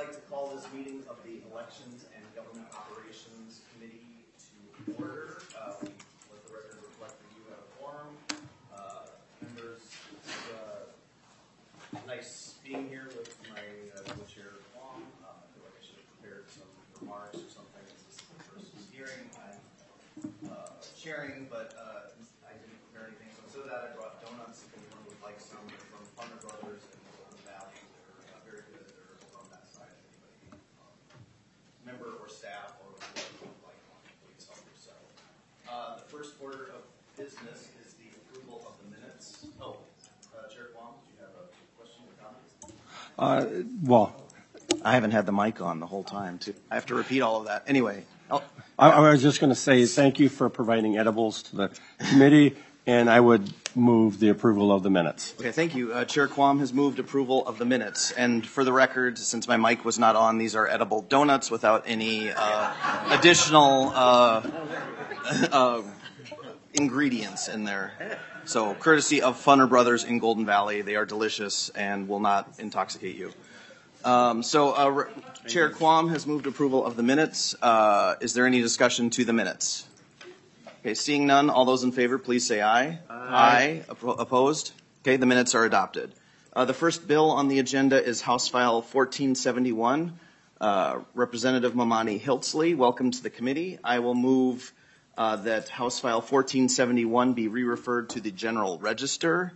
like to call this meeting of the Elections and Government Operations Committee to order. Let the record reflect that you have a quorum. Members, it's nice being here with my co-chair, Kwong. I feel like I should have prepared some remarks or something. This is the first hearing I'm chairing, but I didn't prepare anything. So instead of that, I brought donuts. If anyone would like some, they're from Funner Brothers and Golden Valley. They're very good. They're from that side. Anybody, member or staff or whoever would like one, please help yourself. The first order of business is the approval of the minutes. Chair Kwong, do you have a question or comments? Well, I haven't had the mic on the whole time, too. I have to repeat all of that. Anyway. I was just going to say thank you for providing edibles to the committee, and I would move the approval of the minutes. Okay, thank you. Chair Kwong has moved approval of the minutes. And for the record, since my mic was not on, these are edible donuts without any additional ingredients in there. So courtesy of Funner Brothers in Golden Valley, they are delicious and will not intoxicate you. Chair Kwong has moved approval of the minutes. Is there any discussion to the minutes? Okay, seeing none, all those in favor, please say aye. Aye. Opposed? Okay, the minutes are adopted. The first bill on the agenda is House File 1471. Representative Mamani Hiltsley, welcome to the committee. I will move that House File 1471 be re-referred to the General Register.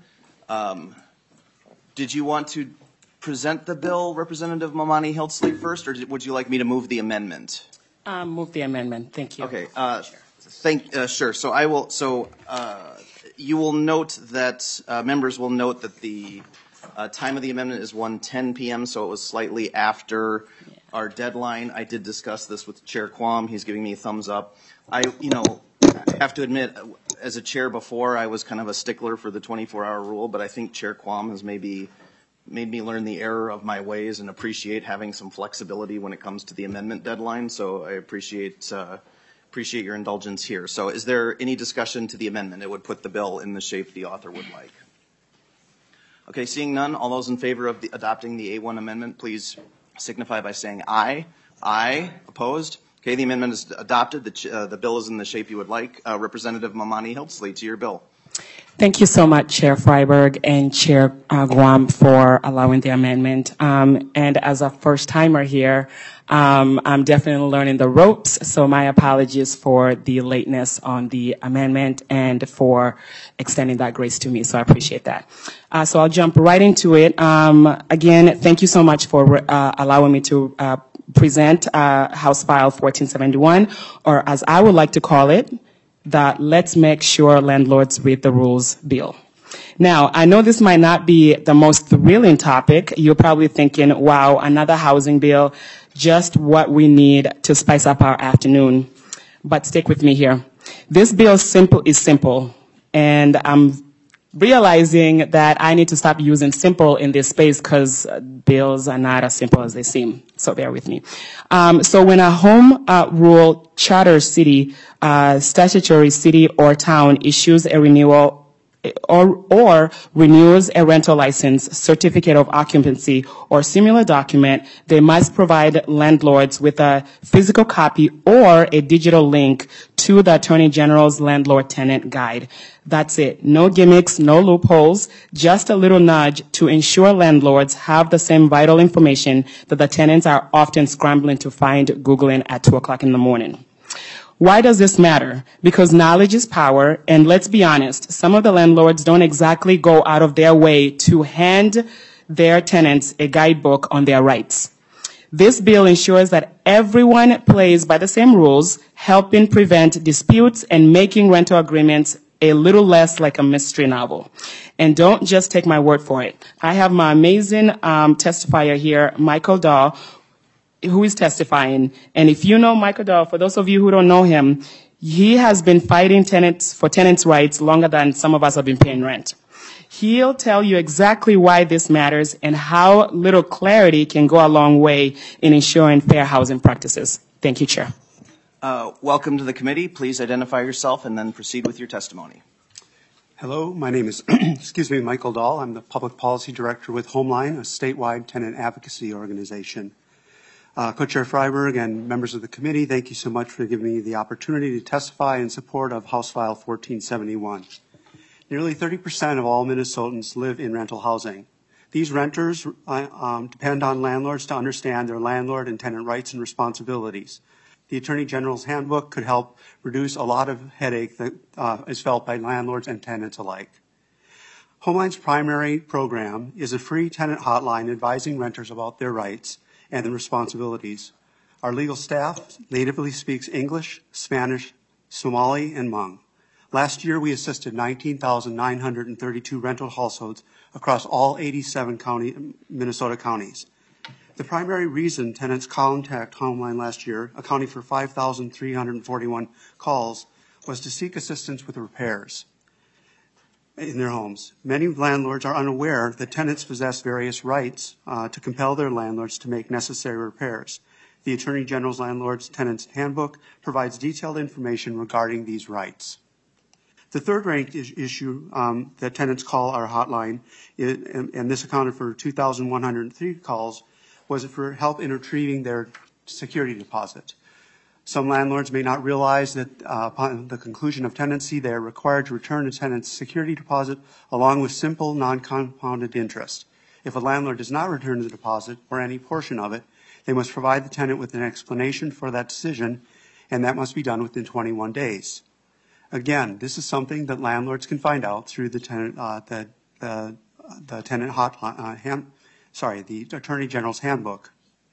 Did you want to present the bill, Representative Mamani Hiltsley, first, or would you like me to move the amendment? Move the amendment. Thank you. Okay. Sure. So I will. So you will note that members will note that the time of the amendment is 1:10 p.m. So it was slightly after our deadline. I did discuss this with Chair Kwong. He's giving me a thumbs up. I have to admit, as a chair before, I was kind of a stickler for the 24-hour rule, but I think Chair Kwong has maybe made me learn the error of my ways and appreciate having some flexibility when it comes to the amendment deadline. So I appreciate your indulgence here. So is there any discussion to the amendment? It would put the bill in the shape the author would like. Okay, seeing none, all those in favor of adopting the A1 amendment, please signify by saying aye. Aye. Opposed? Okay, the amendment is adopted. The bill is in the shape you would like. Representative Mamani Hiltsley, to your bill. Thank you so much, Chair Freiberg and Chair Guam, for allowing the amendment. And as a first-timer here, I'm definitely learning the ropes, so my apologies for the lateness on the amendment and for extending that grace to me, so I appreciate that. So I'll jump right into it. Again, thank you so much for allowing me to present House File 1471, or as I would like to call it, the Let's Make Sure Landlords Read the Rules bill. Now, I know this might not be the most thrilling topic. You're probably thinking, wow, another housing bill, just what we need to spice up our afternoon. But stick with me here. This bill is simple, and I'm realizing that I need to stop using simple in this space because bills are not as simple as they seem. So bear with me. So when a home rule charter city, statutory city or town issues a renewal or renews a rental license, certificate of occupancy, or similar document, they must provide landlords with a physical copy or a digital link to the Attorney General's landlord-tenant guide. That's it. No gimmicks, no loopholes, just a little nudge to ensure landlords have the same vital information that the tenants are often scrambling to find Googling at 2 o'clock in the morning. Why does this matter? Because knowledge is power, and let's be honest, some of the landlords don't exactly go out of their way to hand their tenants a guidebook on their rights. This bill ensures that everyone plays by the same rules, helping prevent disputes and making rental agreements a little less like a mystery novel. And don't just take my word for it. I have my amazing testifier here, Michael Dahl, who is testifying. And if you know Michael Dahl, for those of you who don't know him, he has been fighting for tenants' rights longer than some of us have been paying rent. He'll tell you exactly why this matters and how little clarity can go a long way in ensuring fair housing practices. Thank you, Chair. Welcome to the committee. Please identify yourself and then proceed with your testimony. Hello, my name is Michael Dahl. I'm the Public Policy Director with Homeline, a statewide tenant advocacy organization. Co-Chair Freiberg and members of the committee, thank you so much for giving me the opportunity to testify in support of House File 1471. Nearly 30% of all Minnesotans live in rental housing. These renters depend on landlords to understand their landlord and tenant rights and responsibilities. The Attorney General's handbook could help reduce a lot of headache that is felt by landlords and tenants alike. Homeline's primary program is a free tenant hotline advising renters about their rights and their responsibilities. Our legal staff natively speaks English, Spanish, Somali, and Hmong. Last year, we assisted 19,932 rental households across all 87 Minnesota counties. The primary reason tenants contact Homeline last year, accounting for 5,341 calls, was to seek assistance with repairs in their homes. Many landlords are unaware that tenants possess various rights to compel their landlords to make necessary repairs. The Attorney General's Landlord's Tenants Handbook provides detailed information regarding these rights. The third ranked issue that tenants call our hotline, and this accounted for 2,103 calls, was for help in retrieving their security deposit. Some landlords may not realize that upon the conclusion of tenancy, they are required to return a tenant's security deposit along with simple non-compounded interest. If a landlord does not return the deposit or any portion of it, they must provide the tenant with an explanation for that decision, and that must be done within 21 days. Again, this is something that landlords can find out through the tenant, the tenant hotline, the Attorney General's handbook.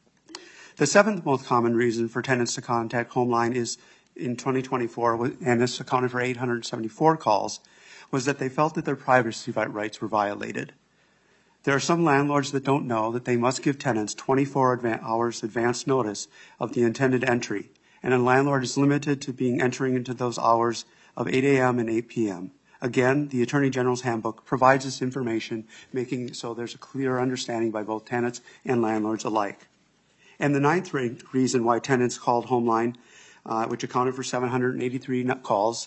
The seventh most common reason for tenants to contact Homeline is in 2024, and this accounted for 874 calls, was that they felt that their privacy rights were violated. There are some landlords that don't know that they must give tenants 24 hours advance notice of the intended entry, and a landlord is limited to entering into those hours of 8 a.m. and 8 p.m. Again, the Attorney General's handbook provides this information, making it so there's a clear understanding by both tenants and landlords alike. And the ninth reason why tenants called Homeline, which accounted for 783 calls,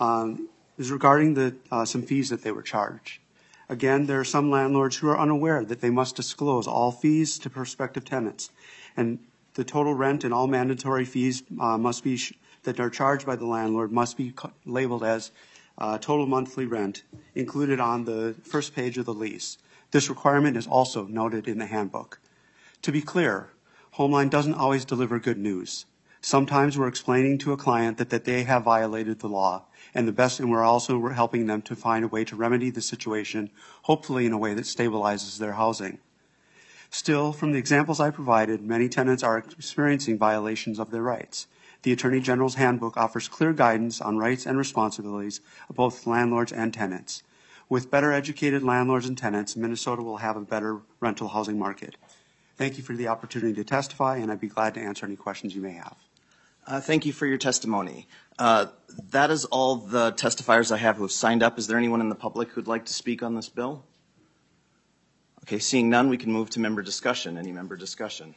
is regarding some fees that they were charged. Again, there are some landlords who are unaware that they must disclose all fees to prospective tenants, and the total rent and all mandatory fees must be that are charged by the landlord must be labeled as total monthly rent included on the first page of the lease. This requirement is also noted in the handbook. To be clear, Homeline doesn't always deliver good news. Sometimes we're explaining to a client that they have violated the law, and we're also helping them to find a way to remedy the situation, hopefully in a way that stabilizes their housing. Still, from the examples I provided, many tenants are experiencing violations of their rights. The Attorney General's handbook offers clear guidance on rights and responsibilities of both landlords and tenants. With better educated landlords and tenants, Minnesota will have a better rental housing market. Thank you for the opportunity to testify, and I'd be glad to answer any questions you may have. Thank you for your testimony. That is all the testifiers I have who have signed up. Is there anyone in the public who'd like to speak on this bill? Okay, seeing none, we can move to member discussion. Any member discussion?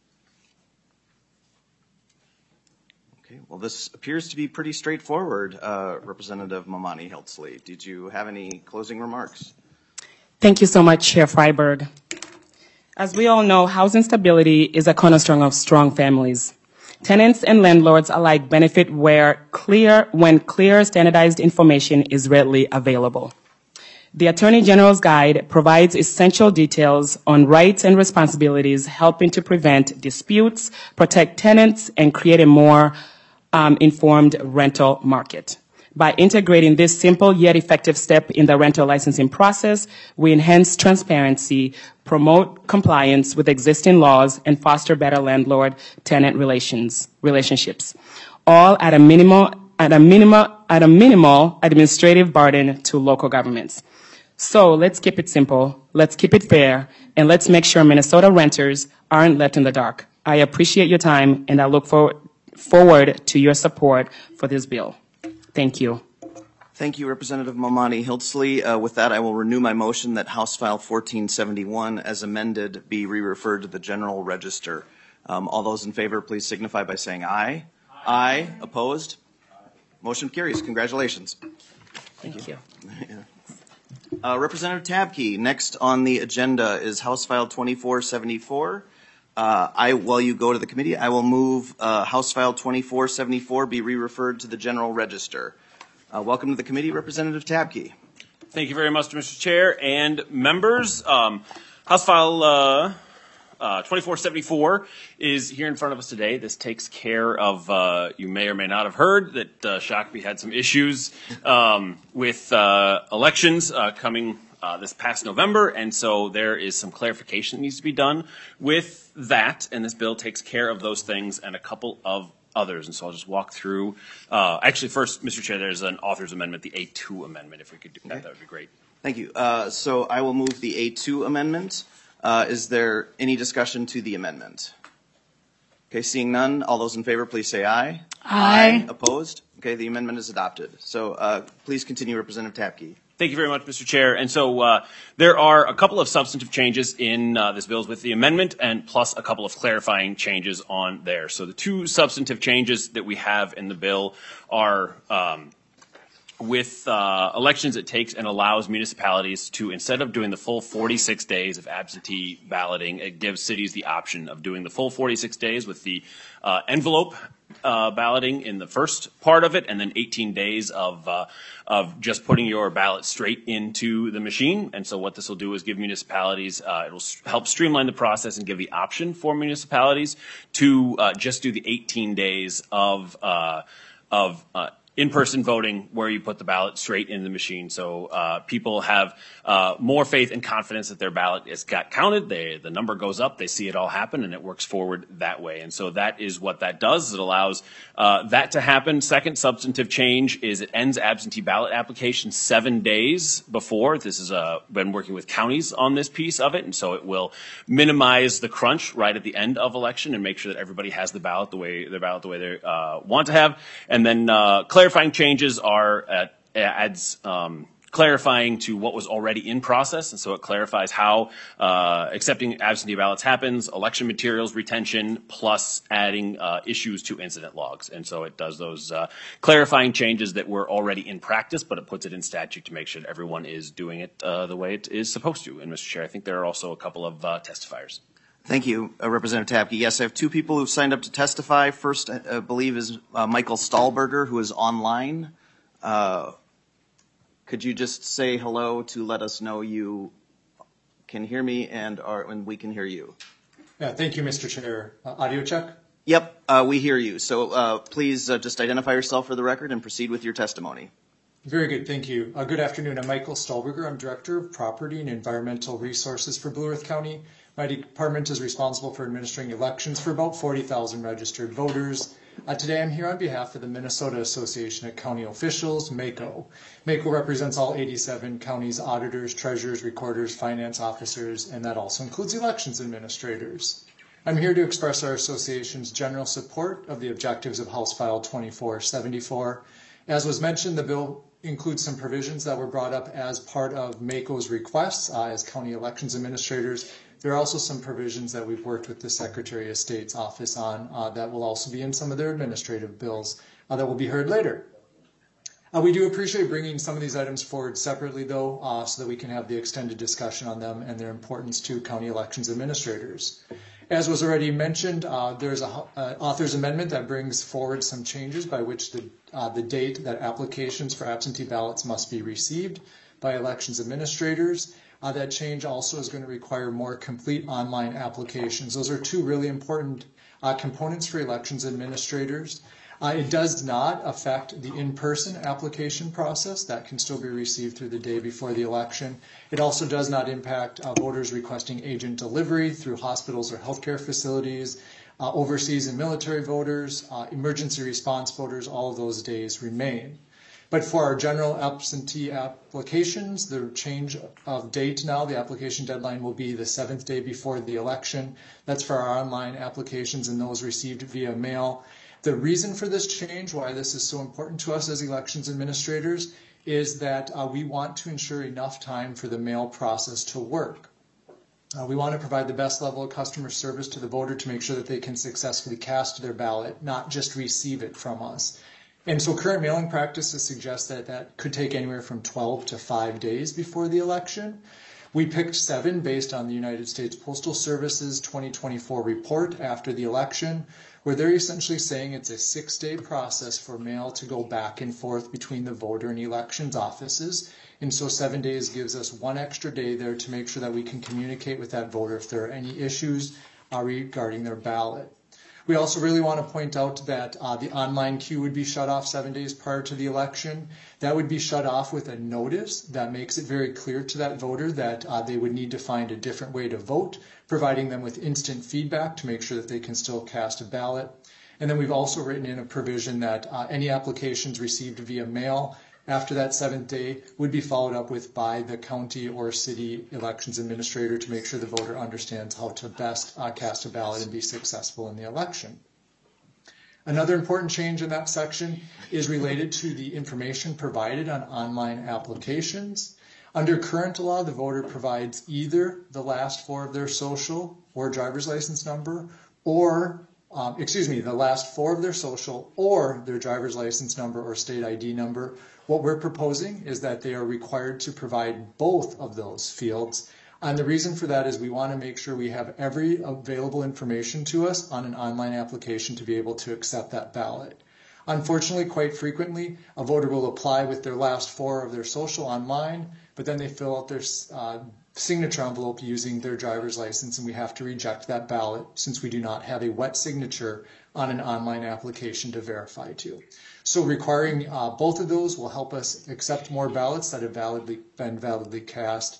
Okay, well, this appears to be pretty straightforward, Representative Momani Hiltzley. Did you have any closing remarks? Thank you so much, Chair Freiberg. As we all know, housing stability is a cornerstone of strong families. Tenants and landlords alike benefit when clear, standardized information is readily available. The Attorney General's Guide provides essential details on rights and responsibilities, helping to prevent disputes, protect tenants, and create a more informed rental market. By integrating this simple yet effective step in the rental licensing process, we enhance transparency, promote compliance with existing laws, and foster better landlord-tenant relationships, all at a minimal administrative burden to local governments. So let's keep it simple, let's keep it fair, and let's make sure Minnesota renters aren't left in the dark. I appreciate your time, and I look forward to your support for this bill. Thank you. Thank you, Representative Momani Hiltzley. With that, I will renew my motion that House File 1471, as amended, be re-referred to the General Register. All those in favor, please signify by saying aye. Aye. Opposed? Motion carries. Congratulations. Thank you. Representative Tabke, next on the agenda is House File 2474, While you go to the committee, I will move House File 2474 be re-referred to the General Register. Welcome to the committee, Representative Tabke. Thank you very much, Mr. Chair and members. House File 2474 is here in front of us today. This takes care of, you may or may not have heard that Shakopee had some issues with elections coming this past November, and so there is some clarification that needs to be done with that, and this bill takes care of those things and a couple of others, and so I'll just walk through. Actually, first, Mr. Chair, there's an author's amendment, the A2 amendment. If we could do that, that would be great. Thank you. So I will move the A2 amendment. Is there any discussion to the amendment? Okay, seeing none, all those in favor, please say aye. Aye. Opposed? Okay, the amendment is adopted. So please continue, Representative Tabke. Thank you very much, Mr. Chair. And so there are a couple of substantive changes in this bill with the amendment and plus a couple of clarifying changes on there. So the two substantive changes that we have in the bill are with elections, it takes and allows municipalities to, instead of doing the full 46 days of absentee balloting, it gives cities the option of doing the full 46 days with the envelope balloting in the first part of it, and then 18 days of just putting your ballot straight into the machine. And so what this will do is give municipalities, it will help streamline the process and give the option for municipalities to just do the 18 days of in-person voting where you put the ballot straight in the machine. So people have more faith and confidence that their ballot is got counted. The number goes up, they see it all happen, and it works forward that way. And so that is what that does. It allows that to happen. Second substantive change is it ends absentee ballot applications 7 days before. This has been working with counties on this piece of it, and so it will minimize the crunch right at the end of election and make sure that everybody has the ballot the way they want to have. And then clarifying changes are adds clarifying to what was already in process, and so it clarifies how accepting absentee ballots happens, election materials retention, plus adding issues to incident logs. And so it does those clarifying changes that were already in practice, but it puts it in statute to make sure that everyone is doing it the way it is supposed to. And Mr. Chair, I think there are also a couple of testifiers. Thank you, Representative Tabke. Yes, I have two people who've signed up to testify. First, I believe, is Michael Stahlberger, who is online. Could you just say hello to let us know you can hear me and we can hear you? Yeah, thank you, Mr. Chair. Audio check? Yep, we hear you. So please just identify yourself for the record and proceed with your testimony. Very good, thank you. Good afternoon. I'm Michael Stahlberger. I'm Director of Property and Environmental Resources for Blue Earth County. My department is responsible for administering elections for about 40,000 registered voters. Today I'm here on behalf of the Minnesota Association of County Officials, MACO. MACO represents all 87 counties' auditors, treasurers, recorders, finance officers, and that also includes elections administrators. I'm here to express our association's general support of the objectives of House File 2474. As was mentioned, the bill includes some provisions that were brought up as part of MACO's requests as county elections administrators. There are also some provisions that we've worked with the Secretary of State's office on that will also be in some of their administrative bills that will be heard later. We do appreciate bringing some of these items forward separately, though, so that we can have the extended discussion on them and their importance to county elections administrators. As was already mentioned, there's an author's amendment that brings forward some changes by which the date that applications for absentee ballots must be received by elections administrators. That change also is going to require more complete online applications. Those are two really important components for elections administrators. It does not affect the in-person application process. That can still be received through the day before the election. It also does not impact voters requesting agent delivery through hospitals or healthcare facilities, overseas and military voters, emergency response voters. All of those days remain. But for our general absentee applications, the change of date now, the application deadline will be the 7th day before the election. That's for our online applications and those received via mail. The reason for this change, why this is so important to us as elections administrators, is that we want to ensure enough time for the mail process to work. We want to provide the best level of customer service to the voter to make sure that they can successfully cast their ballot, not just receive it from us. And so current mailing practices suggest that that could take anywhere from 12 to 5 days before the election. We picked 7 based on the United States Postal Service's 2024 report after the election, where they're essentially saying it's a 6-day process for mail to go back and forth between the voter and elections offices. And so 7 days gives us 1 extra day there to make sure that we can communicate with that voter if there are any issues regarding their ballot. We also really want to point out that the online queue would be shut off 7 days prior to the election. That would be shut off with a notice that makes it very clear to that voter that they would need to find a different way to vote, providing them with instant feedback to make sure that they can still cast a ballot. And then we've also written in a provision that any applications received via mail after that 7th day would be followed up with by the county or city elections administrator to make sure the voter understands how to best cast a ballot and be successful in the election. Another important change in that section is related to the information provided on online applications. Under current law, the voter provides either the last 4 of their social or driver's license number, or the last 4 of their social or their driver's license number or state ID number. What we're proposing is that they are required to provide both of those fields. And the reason for that is we want to make sure we have every available information to us on an online application to be able to accept that ballot. Unfortunately, quite frequently, a voter will apply with their last 4 of their social online, but then they fill out their signature envelope using their driver's license, and we have to reject that ballot since we do not have a wet signature on an online application to verify to. So requiring both of those will help us accept more ballots that have been validly cast,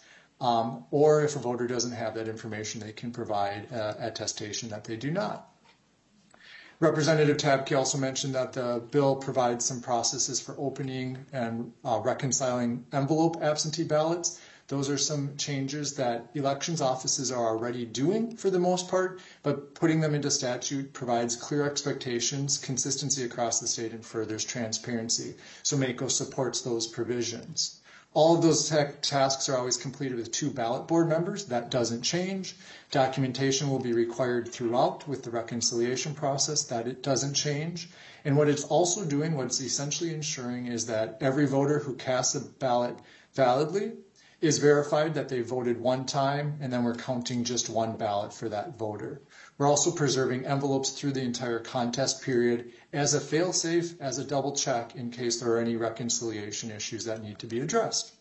or if a voter doesn't have that information, they can provide attestation that they do not. Representative Tabke also mentioned that the bill provides some processes for opening and reconciling envelope absentee ballots. Those are some changes that elections offices are already doing for the most part, but putting them into statute provides clear expectations, consistency across the state, and furthers transparency. So MACO supports those provisions. All of those tasks are always completed with 2 ballot board members. That doesn't change. Documentation will be required throughout with the reconciliation process. That it doesn't change. And what it's also doing, what it's essentially ensuring, is that every voter who casts a ballot validly is verified that they voted 1 time, and then we're counting just 1 ballot for that voter. We're also preserving envelopes through the entire contest period as a fail-safe, as a double check in case there are any reconciliation issues that need to be addressed.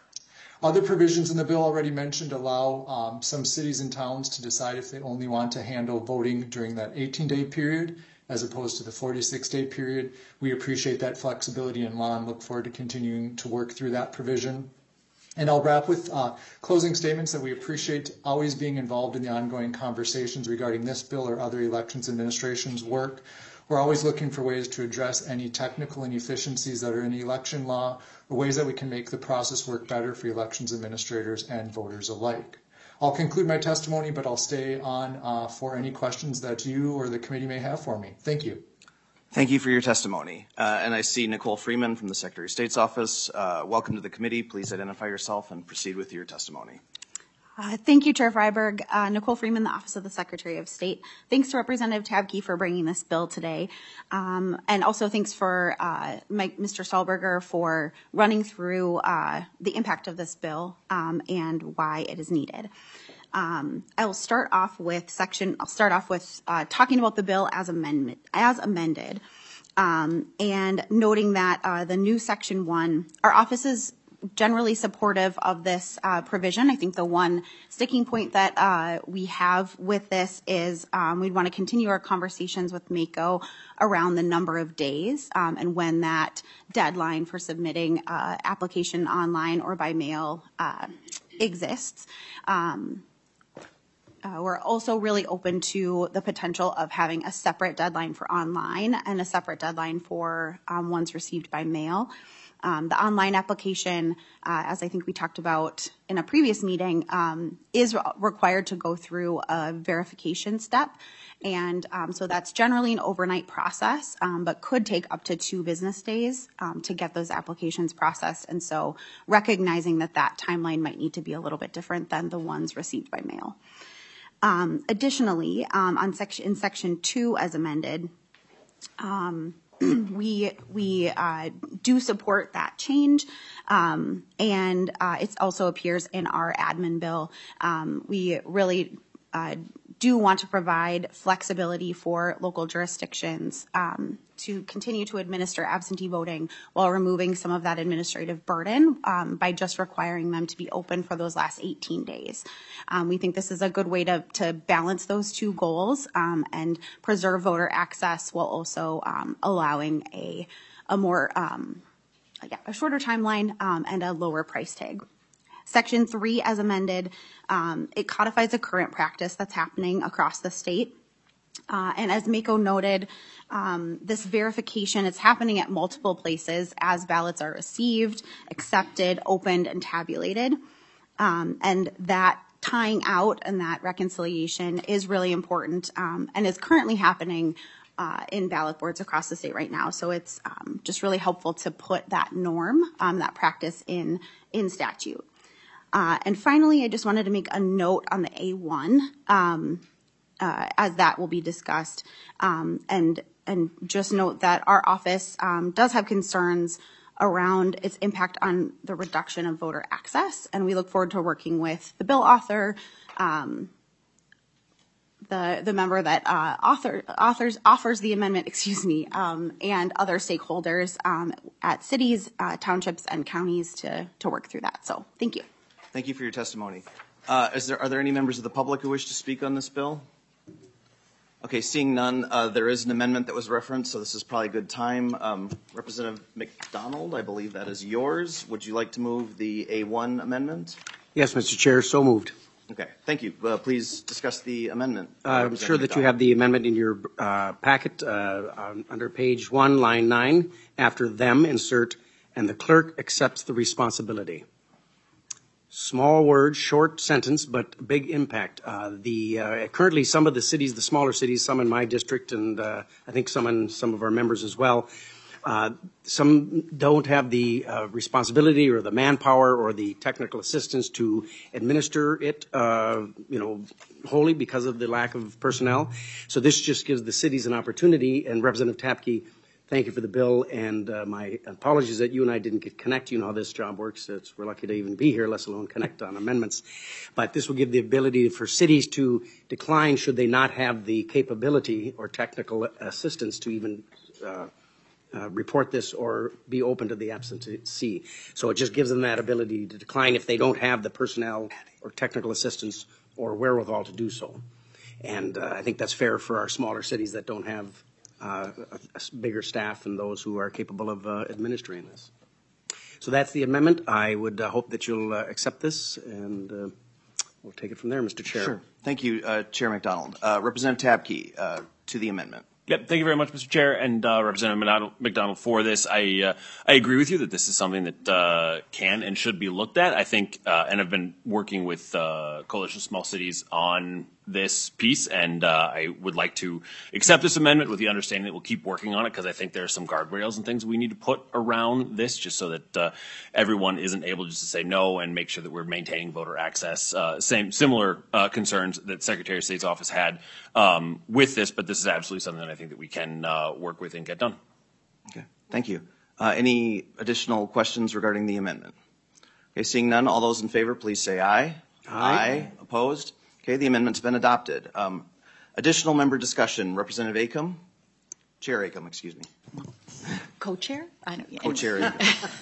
Other provisions in the bill already mentioned allow some cities and towns to decide if they only want to handle voting during that 18-day period as opposed to the 46-day period. We appreciate that flexibility in law and look forward to continuing to work through that provision. And I'll wrap with closing statements that we appreciate always being involved in the ongoing conversations regarding this bill or other elections administration's work. We're always looking for ways to address any technical inefficiencies that are in election law or ways that we can make the process work better for elections administrators and voters alike. I'll conclude my testimony, but I'll stay on for any questions that you or the committee may have for me. Thank you. Thank you for your testimony. And I see Nicole Freeman from the Secretary of State's office. Welcome to the committee. Please identify yourself and proceed with your testimony. Thank you, Chair Freiberg. Nicole Freeman, the Office of the Secretary of State. Thanks to Representative Tabke for bringing this bill today. And also thanks for Mr. Stahlberger for running through the impact of this bill and why it is needed. I will start off with talking about the bill as amended, and noting that the new Section 1, our office is generally supportive of this provision. I think the one sticking point that we have with this is we'd want to continue our conversations with MACO around the number of days and when that deadline for submitting application online or by mail exists. We're also really open to the potential of having a separate deadline for online and a separate deadline for ones received by mail. The online application, as I think we talked about in a previous meeting, is required to go through a verification step. And so that's generally an overnight process, but could take up to 2 business days to get those applications processed. And so recognizing that that timeline might need to be a little bit different than the ones received by mail. Additionally, in Section 2 as amended, we do support that change and it also appears in our admin bill. We really do want to provide flexibility for local jurisdictions to continue to administer absentee voting while removing some of that administrative burden by just requiring them to be open for those last 18 days. We think this is a good way to balance those two goals and preserve voter access while also allowing a more a shorter timeline and a lower price tag. Section 3, as amended, it codifies a current practice that's happening across the state. And as Mako noted, this verification is happening at multiple places as ballots are received, accepted, opened, and tabulated. And that tying out and that reconciliation is really important and is currently happening in ballot boards across the state right now. So it's just really helpful to put that norm, that practice in statute. And finally, I just wanted to make a note on the A1, as that will be discussed, and just note that our office does have concerns around its impact on the reduction of voter access, and we look forward to working with the bill author, the member that offers the amendment, and other stakeholders at cities, townships, and counties to work through that. So, thank you. Thank you for your testimony. Are there any members of the public who wish to speak on this bill? Okay, seeing none, there is an amendment that was referenced, so this is probably a good time. Representative McDonald, I believe that is yours. Would you like to move the A1 amendment? Yes, Mr. Chair, so moved. Okay, thank you. Please discuss the amendment. I'm sure that you have the amendment in your packet under page 1, line 9. After them, insert, and the clerk accepts the responsibility. Small word, short sentence, but big impact. Currently, some of the cities, the smaller cities, some in my district, and I think some in some of our members as well, some don't have the responsibility or the manpower or the technical assistance to administer it, wholly because of the lack of personnel. So this just gives the cities an opportunity. And Representative Tapke, thank you for the bill, and my apologies that you and I didn't get connect. You know how this job works. We're lucky to even be here, let alone connect on amendments. But this will give the ability for cities to decline should they not have the capability or technical assistance to even report this or be open to the absentee. So it just gives them that ability to decline if they don't have the personnel or technical assistance or wherewithal to do so. And I think that's fair for our smaller cities that don't have a bigger staff and those who are capable of administering this. So that's the amendment. I would hope that you'll accept this, and we'll take it from there, Mr. Chair. Sure. Thank you, Chair McDonald. Representative Tapke, to the amendment. Yep, thank you very much, Mr. Chair, and Representative McDonald for this. I agree with you that this is something that can and should be looked at. I think, and I've been working with Coalition of Small Cities on this piece, and I would like to accept this amendment with the understanding that we'll keep working on it, because I think there are some guardrails and things we need to put around this, just so that everyone isn't able just to say no, and make sure that we're maintaining voter access. Similar concerns that Secretary of State's office had with this, but this is absolutely something that I think that we can work with and get done. Okay, thank you. Any additional questions regarding the amendment? Okay, seeing none, all those in favor, please say aye. Aye. Opposed? Okay, the amendment's been adopted. Additional member discussion. Representative Acom? Chair Acom, excuse me. Co-chair? I know. Yeah. Co-chair.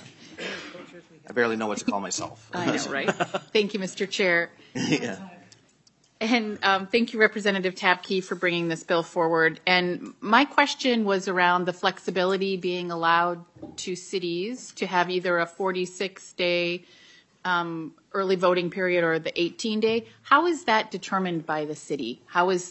I barely know what to call myself. I know, right? Thank you, Mr. Chair. Yeah. And thank you, Representative Tapke, for bringing this bill forward. And my question was around the flexibility being allowed to cities to have either a 46-day early voting period or the 18-day. How is that determined by the city? How is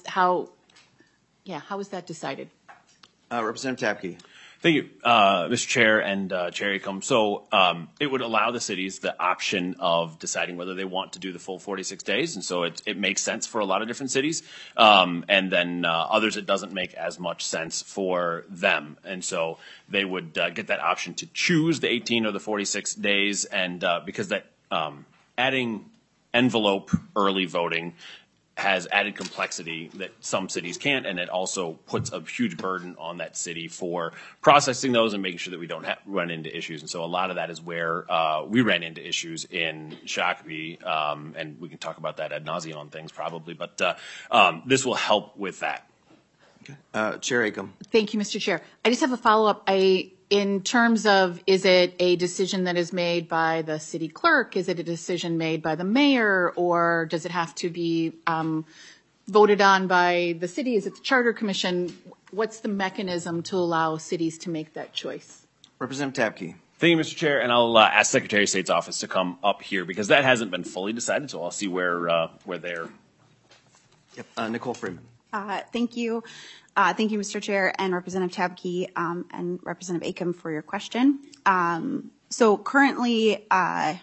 that decided? Representative Tapke. Thank you, Mr. Chair and Chair Acom. So it would allow the cities the option of deciding whether they want to do the full 46 days. And so it makes sense for a lot of different cities. And then others, it doesn't make as much sense for them. And so they would get that option to choose the 18 or the 46 days. And because that adding envelope early voting has added complexity that some cities can't, and it also puts a huge burden on that city for processing those and making sure that we don't run into issues. And so a lot of that is where we ran into issues in Shakopee, and we can talk about that ad nauseum on things probably, but this will help with that. Chair Acom. Thank you, Mr. Chair. I just have a follow-up. In terms of, is it a decision that is made by the city clerk? Is it a decision made by the mayor? Or does it have to be voted on by the city? Is it the charter commission? What's the mechanism to allow cities to make that choice? Representative Tabke. Thank you, Mr. Chair, and I'll ask Secretary of State's office to come up here because that hasn't been fully decided, so I'll see where they're. Yep. Nicole Freeman. Thank you. Thank you, Mr. Chair, and Representative Tabke and Representative Acom for your question. So currently, I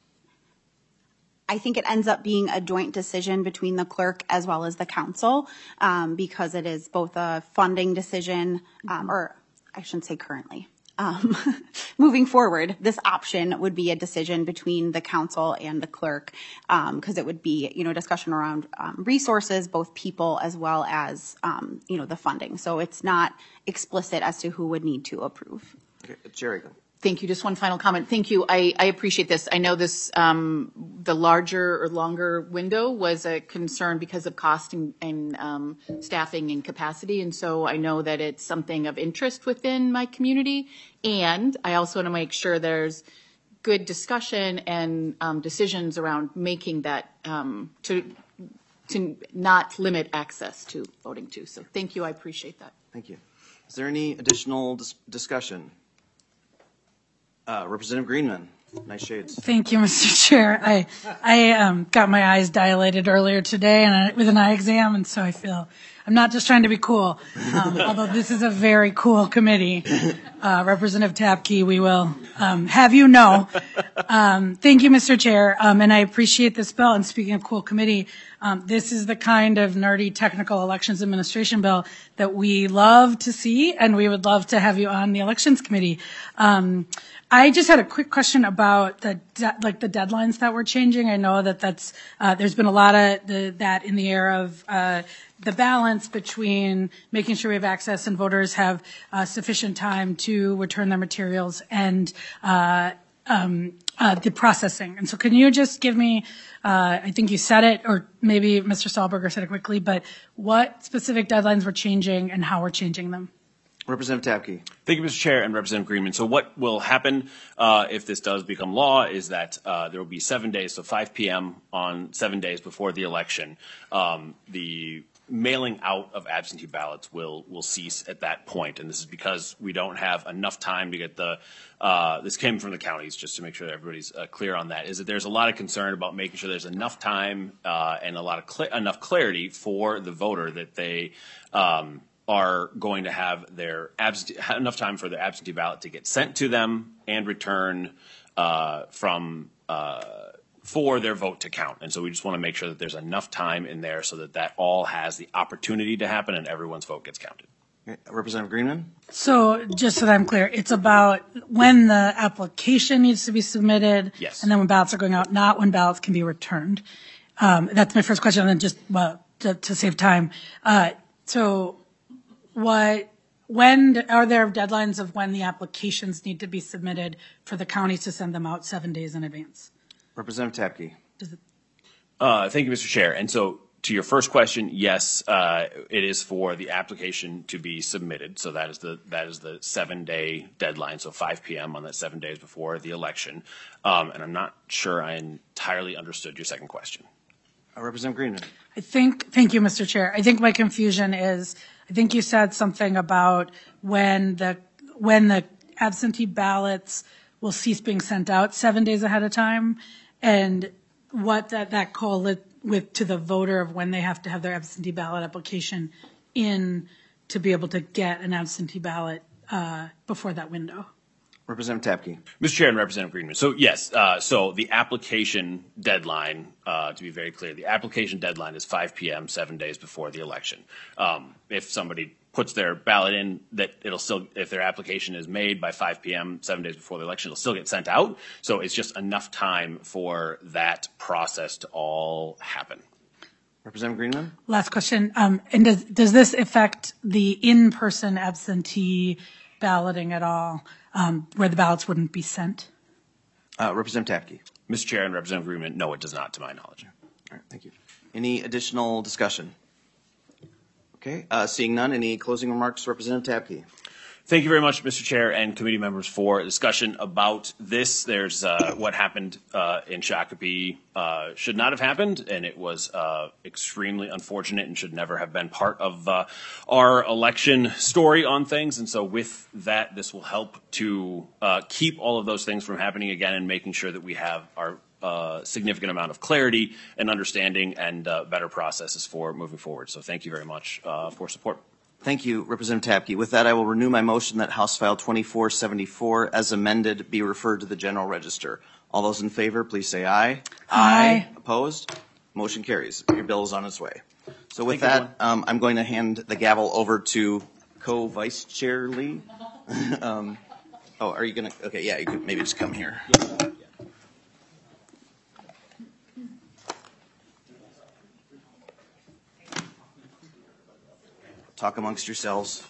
think it ends up being a joint decision between the clerk as well as the council because it is both a funding decision, or I shouldn't say currently. Moving forward, this option would be a decision between the council and the clerk because it would be, discussion around resources, both people as well as, the funding. So it's not explicit as to who would need to approve. Okay. Jerry. Thank you. Just one final comment. Thank you. I appreciate this. I know this, the larger or longer window was a concern because of cost and staffing and capacity. And so I know that it's something of interest within my community. And I also want to make sure there's good discussion and decisions around making that to not limit access to voting too. So thank you. I appreciate that. Thank you. Is there any additional discussion? Representative Greenman, nice shades. Thank you, Mr. Chair. I got my eyes dilated earlier today and with an eye exam, and so I feel I'm not just trying to be cool, although this is a very cool committee. Representative Tabke, we will have you know. Thank you, Mr. Chair, and I appreciate this bill. And speaking of cool committee, this is the kind of nerdy technical elections administration bill that we love to see, and we would love to have you on the elections committee. I just had a quick question about the deadlines that we're changing. I know that there's been a lot of that in the air of the balance between making sure we have access and voters have sufficient time to return their materials and the processing. And so can you just give me, I think you said it, or maybe Mr. Stahlberger said it quickly, but what specific deadlines we're changing and how we're changing them? Representative Tabke. Thank you, Mr. Chair and Representative Greenman. So what will happen if this does become law is that there will be 7 days, so 5 p.m. on 7 days before the election. The mailing out of absentee ballots will cease at that point, and this is because we don't have enough time to get this came from the counties, just to make sure that everybody's clear on that, is that there's a lot of concern about making sure there's enough time and enough clarity for the voter that they are going to have enough time for their absentee ballot to get sent to them and return for their vote to count. And so we just want to make sure that there's enough time in there so that all has the opportunity to happen and everyone's vote gets counted. Okay. Representative Greenman. So just so that I'm clear, it's about when the application needs to be submitted. Yes. And then when ballots are going out, not when ballots can be returned. That's my first question. And then just to save time. When are there deadlines of when the applications need to be submitted for the counties to send them out 7 days in advance? Representative Tabke. Thank you, Mr. Chair. And so to your first question, yes, it is for the application to be submitted. So that is the 7 day deadline. So 5 p.m. on that 7 days before the election. And I'm not sure I entirely understood your second question. Representative Greenman. Thank you, Mr. Chair. I think my confusion is, I think you said something about when the absentee ballots will cease being sent out 7 days ahead of time, and what that call with to the voter of when they have to have their absentee ballot application in to be able to get an absentee ballot before that window. Representative Tabke. Mr. Chair and Representative Greenman. So yes, so the application deadline, to be very clear, the application deadline is 5 p.m. 7 days before the election. If somebody puts their ballot in, that it'll still, if their application is made by 5 p.m. 7 days before the election, it'll still get sent out. So it's just enough time for that process to all happen. Representative Greenman? Last question. And does this affect the in-person absentee balloting at all, where the ballots wouldn't be sent? Representative Tapke. Mr. Chair and Representative Greenman, no, it does not, to my knowledge. All right, thank you. Any additional discussion? Okay, seeing none, any closing remarks, Representative Tapke? Thank you very much, Mr. Chair and committee members, for a discussion about this. There's what happened in Shakopee should not have happened, and it was extremely unfortunate and should never have been part of our election story on things. And so with that, this will help to keep all of those things from happening again and making sure that we have our significant amount of clarity and understanding and better processes for moving forward. So thank you very much for support. Thank you, Representative Tapke. With that, I will renew my motion that House File 2474, as amended, be referred to the General Register. All those in favor, please say aye. Aye. Opposed? Motion carries. Your bill is on its way. So with that, I'm going to hand the gavel over to Co-Vice Chair Lee. Are you going to? Okay, yeah, you could maybe just come here. Talk amongst yourselves.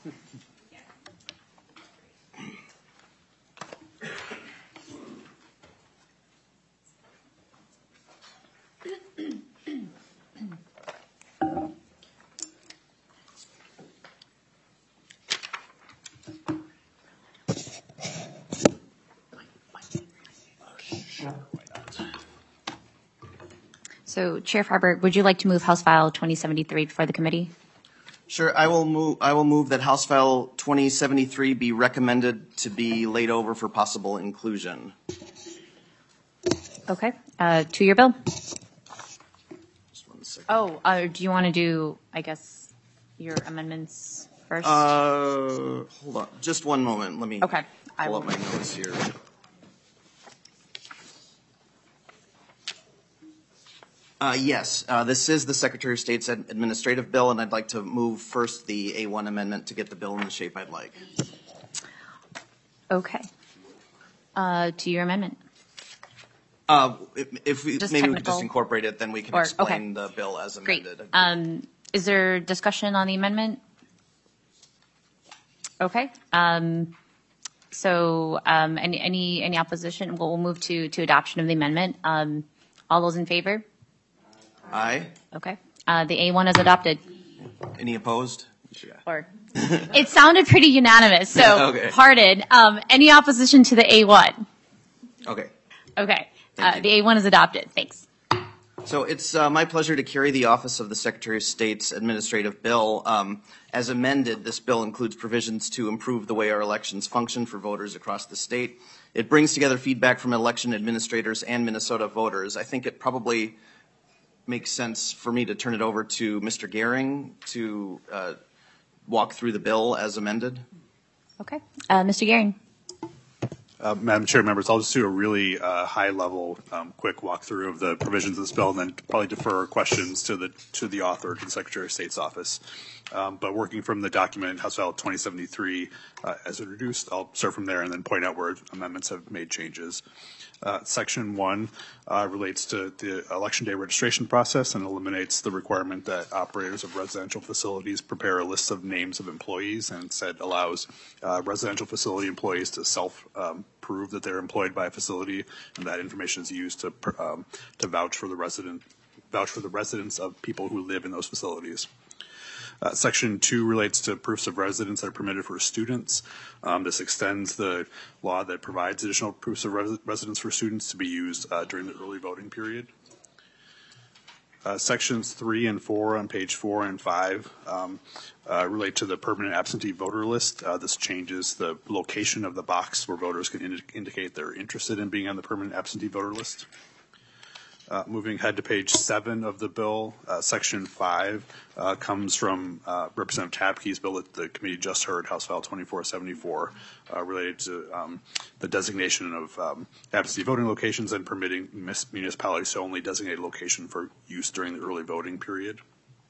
So, Chair Freiberg, would you like to move House File 2073 before the committee? Sure, I will move that House File 2073 be recommended to be laid over for possible inclusion. Okay. To your bill. Just 1 second. Oh, do you want to do, I guess, your amendments first? Hold on, just one moment. Let me Okay. pull up my notes here. Yes, this is the Secretary of State's administrative bill, and I'd like to move first the A1 amendment to get the bill in the shape I'd like. Okay. To your amendment. If we Just maybe we could technical? just incorporate it, then we can explain the bill as Great. amended. Is there discussion on the amendment? Okay. Any opposition? We'll move to adoption of the amendment. All those in favor? Aye. Okay. The A1 is adopted. Any opposed? Or it sounded pretty unanimous, so Okay. pardon. Any opposition to the A1? Okay. Okay. Thank you. The A1 is adopted. Thanks. So it's my pleasure to carry the Office of the Secretary of State's administrative bill. As amended, this bill includes provisions to improve the way our elections function for voters across the state. It brings together feedback from election administrators and Minnesota voters. I think it probably makes sense for me to turn it over to Mr. Gehring to walk through the bill as amended. Okay. Mr. Gehring. Madam Chair, members, I'll just do a really high-level, quick walkthrough of the provisions of this bill, and then probably defer questions to the author, to the Secretary of State's office. But working from the document, House File 2073, as introduced, I'll start from there and then point out where amendments have made changes. Section 1 relates to the election day registration process and eliminates the requirement that operators of residential facilities prepare a list of names of employees, and instead allows residential facility employees to prove that they're employed by a facility, and that information is used to vouch for the residents of people who live in those facilities. Section 2 relates to proofs of residence that are permitted for students. This extends the law that provides additional proofs of residence for students to be used during the early voting period. Sections 3 and 4 on page 4 and 5 relate to the permanent absentee voter list. This changes the location of the box where voters can indicate they're interested in being on the permanent absentee voter list. Moving ahead to page 7 of the bill, section 5 comes from Representative Tapke's bill that the committee just heard, House File 2474, related to the designation of absentee voting locations and permitting municipalities to only designate a location for use during the early voting period.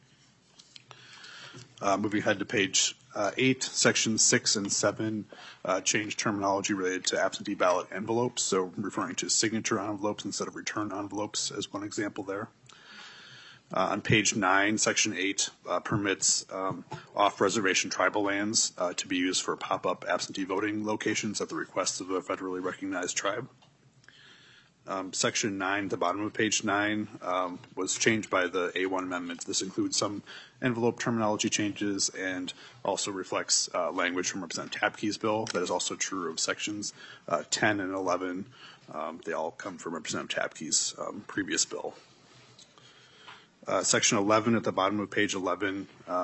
Moving ahead to page 8, sections 6 and 7 change terminology related to absentee ballot envelopes, so referring to signature envelopes instead of return envelopes as one example there. On page 9, section 8 permits off-reservation tribal lands to be used for pop-up absentee voting locations at the request of a federally recognized tribe. Section 9, the bottom of page 9, was changed by the A1 amendment. This includes some envelope terminology changes and also reflects language from Representative Tabke's bill. That is also true of sections 10 and 11. They all come from Representative Tabke's previous bill. Section 11 at the bottom of page 11,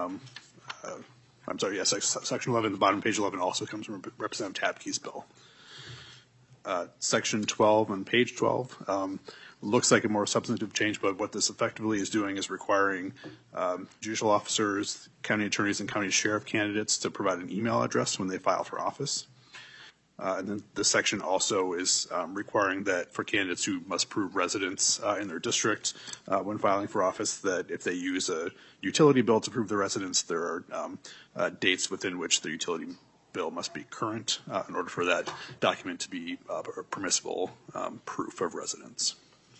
section 11 at the bottom of page 11 also comes from Representative Tabke's bill. Section 12 on page 12 looks like a more substantive change, but what this effectively is doing is requiring judicial officers, county attorneys, and county sheriff candidates to provide an email address when they file for office. And then this section also is requiring that for candidates who must prove residence in their district when filing for office, that if they use a utility bill to prove their residence, there are dates within which the utility bill must be current in order for that document to be a permissible proof of residence.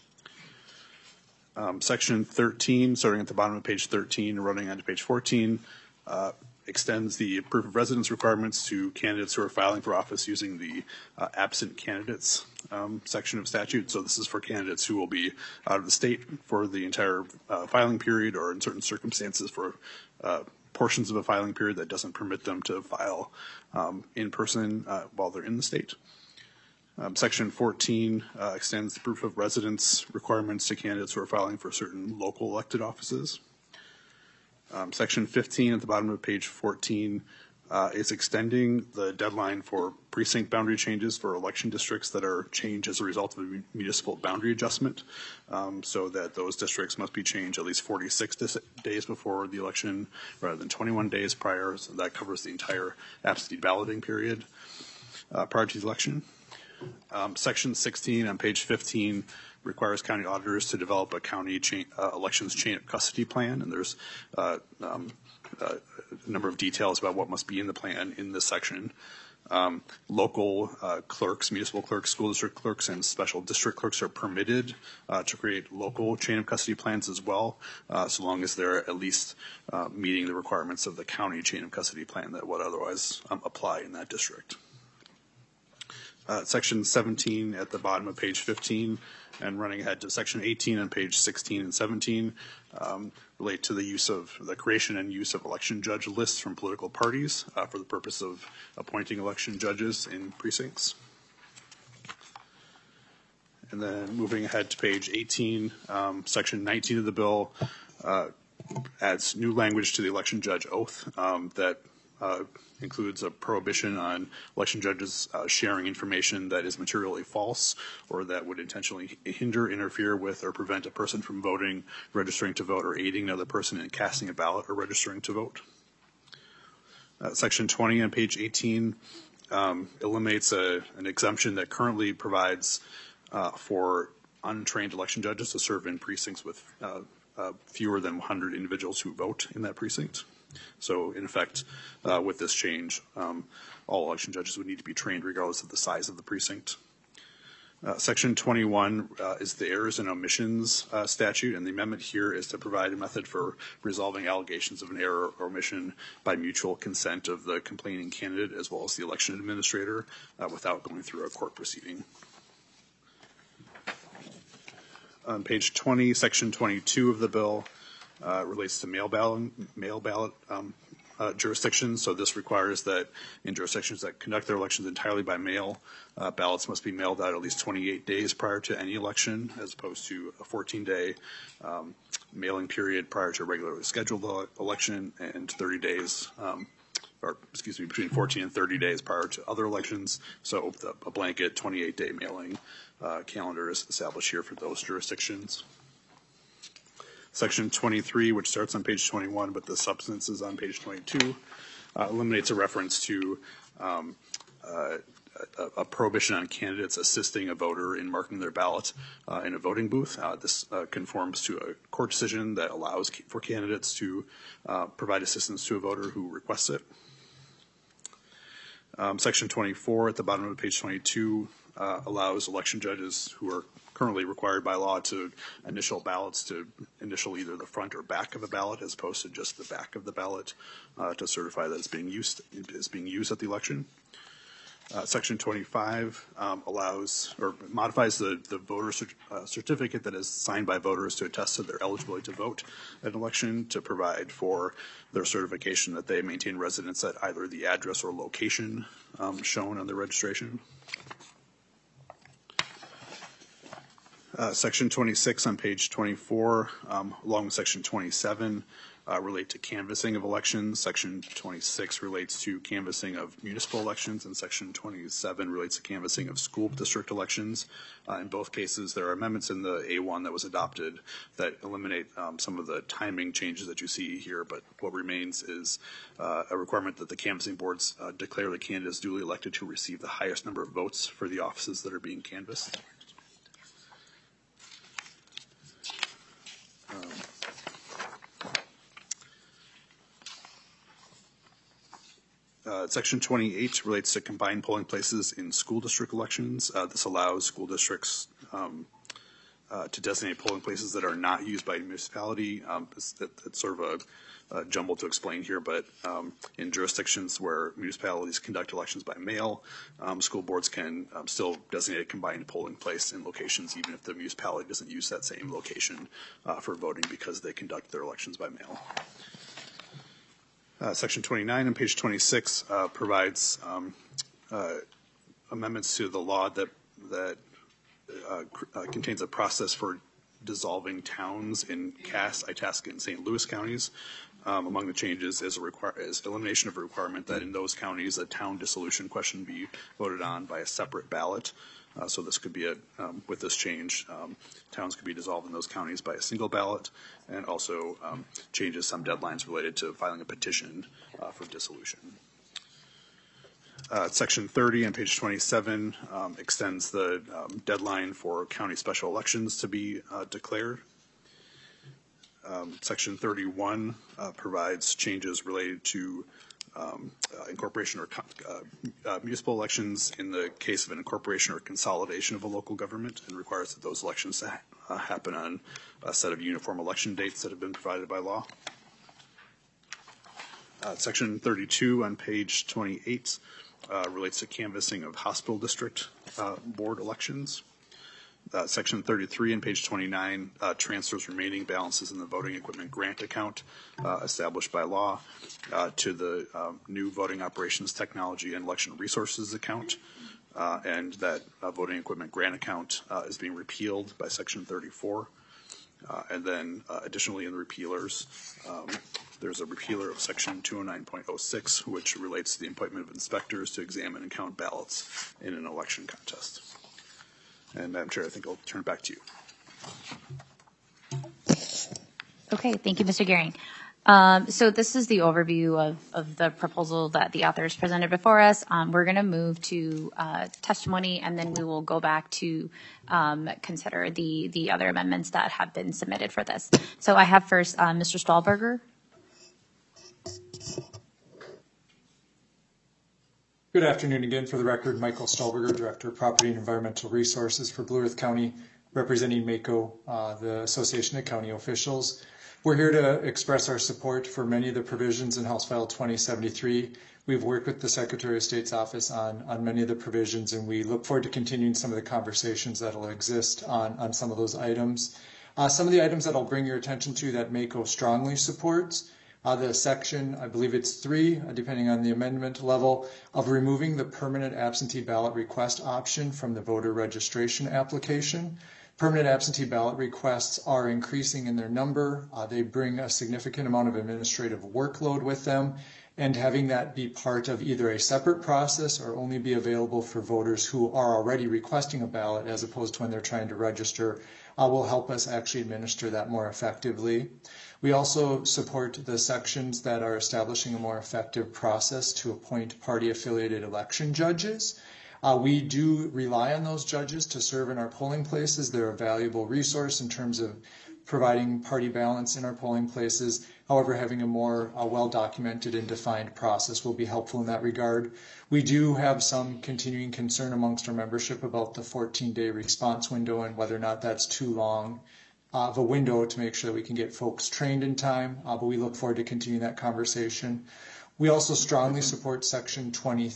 Section 13, starting at the bottom of page 13 and running on to page 14, extends the proof of residence requirements to candidates who are filing for office using the absent candidates section of statute. So this is for candidates who will be out of the state for the entire filing period, or in certain circumstances for portions of a filing period that doesn't permit them to file in person while they're in the state. Section 14 extends the proof of residence requirements to candidates who are filing for certain local elected offices. Section 15 at the bottom of page 14 is extending the deadline for precinct boundary changes for election districts that are changed as a result of a municipal boundary adjustment, so that those districts must be changed at least 46 days before the election rather than 21 days prior. So that covers the entire absentee balloting period prior to the election. Section 16 on page 15 requires county auditors to develop a county elections chain of custody plan, and there's a number of details about what must be in the plan in this section. Local clerks, municipal clerks, school district clerks, and special district clerks are permitted to create local chain of custody plans as well, so long as they're at least meeting the requirements of the county chain of custody plan that would otherwise apply in that district. Section 17 at the bottom of page 15 and running ahead to section 18 on page 16 and 17 relate to the use of the creation and use of election judge lists from political parties for the purpose of appointing election judges in precincts. And then moving ahead to page 18, section 19 of the bill adds new language to the election judge oath that includes a prohibition on election judges sharing information that is materially false or that would intentionally hinder, interfere with, or prevent a person from voting, registering to vote, or aiding another person in casting a ballot or registering to vote. Section 20 on page 18 eliminates an exemption that currently provides for untrained election judges to serve in precincts with fewer than 100 individuals who vote in that precinct. So, in effect, with this change, all election judges would need to be trained regardless of the size of the precinct. Section 21 is the errors and omissions statute, and the amendment here is to provide a method for resolving allegations of an error or omission by mutual consent of the complaining candidate as well as the election administrator without going through a court proceeding. On page 20, section 22 of the bill relates to mail ballot jurisdictions. So this requires that in jurisdictions that conduct their elections entirely by mail, ballots must be mailed out at least 28 days prior to any election, as opposed to a 14-day mailing period prior to a regularly scheduled election and 30 days, between 14 and 30 days prior to other elections. So a blanket 28-day mailing calendar is established here for those jurisdictions. Section 23, which starts on page 21, but the substance is on page 22, eliminates a reference to a prohibition on candidates assisting a voter in marking their ballot in a voting booth. This conforms to a court decision that allows for candidates to provide assistance to a voter who requests it. Section 24 at the bottom of page 22 allows election judges who are currently required by law to initial ballots to initial either the front or back of the ballot as opposed to just the back of the ballot to certify that it's being used at the election. Section 25 allows or modifies the voter certificate that is signed by voters to attest to their eligibility to vote at an election to provide for their certification that they maintain residence at either the address or location shown on the registration. Section 26 on page 24, along with section 27, relate to canvassing of elections. Section 26 relates to canvassing of municipal elections, and section 27 relates to canvassing of school district elections. In both cases, there are amendments in the A1 that was adopted that eliminate some of the timing changes that you see here, but what remains is a requirement that the canvassing boards declare the candidates duly elected to receive the highest number of votes for the offices that are being canvassed. Section 28 relates to combined polling places in school district elections. This allows school districts to designate polling places that are not used by a municipality. It's sort of a jumble to explain here, but in jurisdictions where municipalities conduct elections by mail, school boards can still designate a combined polling place in locations even if the municipality doesn't use that same location for voting because they conduct their elections by mail. Section 29 on page 26 provides amendments to the law that contains a process for dissolving towns in Cass, Itasca, and St. Louis counties. Among the changes is elimination of a requirement that in those counties a town dissolution question be voted on by a separate ballot. So this could be with this change, towns could be dissolved in those counties by a single ballot, and also changes some deadlines related to filing a petition for dissolution. Section 30 on page 27 extends the deadline for county special elections to be declared. Section 31 provides changes related to incorporation or municipal elections in the case of an incorporation or consolidation of a local government, and requires that those elections happen on a set of uniform election dates that have been provided by law. Section 32 on page 28 relates to canvassing of hospital district board elections. Section 33 on page 29 transfers remaining balances in the voting equipment grant account established by law to the new voting operations technology and election resources account, and that voting equipment grant account is being repealed by section 34. And then additionally in the repealers, there's a repealer of section 209.06, which relates to the appointment of inspectors to examine and count ballots in an election contest. And Madam Chair, I think I'll turn it back to you. Okay, thank you, Mr. Gehring. So this is the overview of the proposal that the authors presented before us. We're going to move to testimony, and then we will go back to consider the other amendments that have been submitted for this. So I have first Mr. Stahlberger. Good afternoon again. For the record, Michael Stahlberger, Director of Property and Environmental Resources for Blue Earth County, representing MACO, the Association of County Officials. We're here to express our support for many of the provisions in House File 2073. We've worked with the Secretary of State's office on many of the provisions, and we look forward to continuing some of the conversations that will exist on some of those items. Some of the items that I'll bring your attention to that MACO strongly supports. The section, I believe it's 3, depending on the amendment level, of removing the permanent absentee ballot request option from the voter registration application. Permanent absentee ballot requests are increasing in their number. They bring a significant amount of administrative workload with them, and having that be part of either a separate process or only be available for voters who are already requesting a ballot as opposed to when they're trying to register will help us actually administer that more effectively. We also support the sections that are establishing a more effective process to appoint party-affiliated election judges. We do rely on those judges to serve in our polling places. They're a valuable resource in terms of providing party balance in our polling places. However, having a more well-documented and defined process will be helpful in that regard. We do have some continuing concern amongst our membership about the 14-day response window and whether or not that's too long of a window to make sure that we can get folks trained in time, but we look forward to continuing that conversation. We also strongly support Section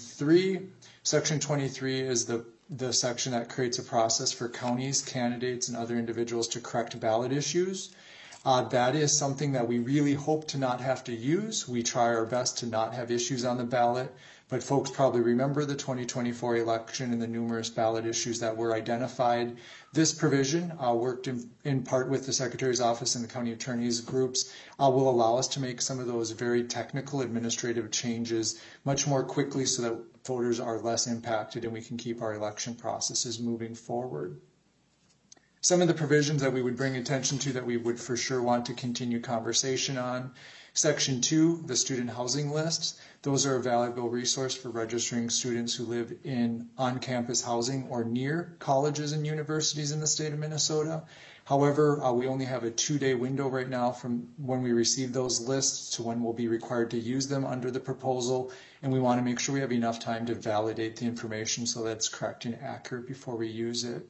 23. Section 23 is the section that creates a process for counties, candidates, and other individuals to correct ballot issues. That is something that we really hope to not have to use. We try our best to not have issues on the ballot, but folks probably remember the 2024 election and the numerous ballot issues that were identified. This provision, worked in part with the Secretary's Office and the County Attorney's groups, will allow us to make some of those very technical administrative changes much more quickly so that voters are less impacted and we can keep our election processes moving forward. Some of the provisions that we would bring attention to that we would for sure want to continue conversation on. Section 2, the student housing lists. Those are a valuable resource for registering students who live in on-campus housing or near colleges and universities in the state of Minnesota. However, we only have a 2-day window right now from when we receive those lists to when we'll be required to use them under the proposal, and we want to make sure we have enough time to validate the information so that it's correct and accurate before we use it.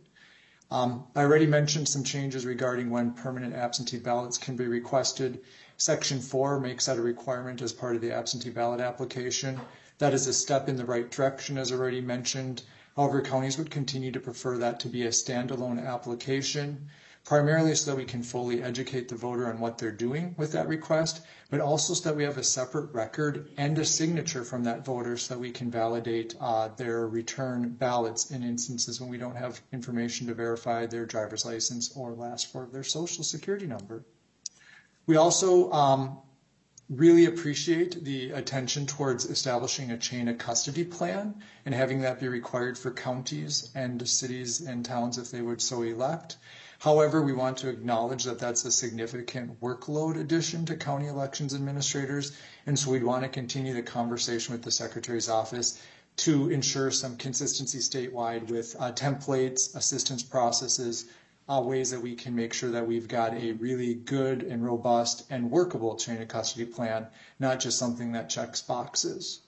I already mentioned some changes regarding when permanent absentee ballots can be requested. Section 4 makes that a requirement as part of the absentee ballot application. That is a step in the right direction, as already mentioned. However, counties would continue to prefer that to be a standalone application, primarily so that we can fully educate the voter on what they're doing with that request, but also so that we have a separate record and a signature from that voter so that we can validate their return ballots in instances when we don't have information to verify their driver's license or last four of their social security number. We also really appreciate the attention towards establishing a chain of custody plan and having that be required for counties and cities and towns if they would so elect. However, we want to acknowledge that that's a significant workload addition to county elections administrators, and so we'd want to continue the conversation with the Secretary's Office to ensure some consistency statewide with templates, assistance processes, ways that we can make sure that we've got a really good and robust and workable chain of custody plan, not just something that checks boxes.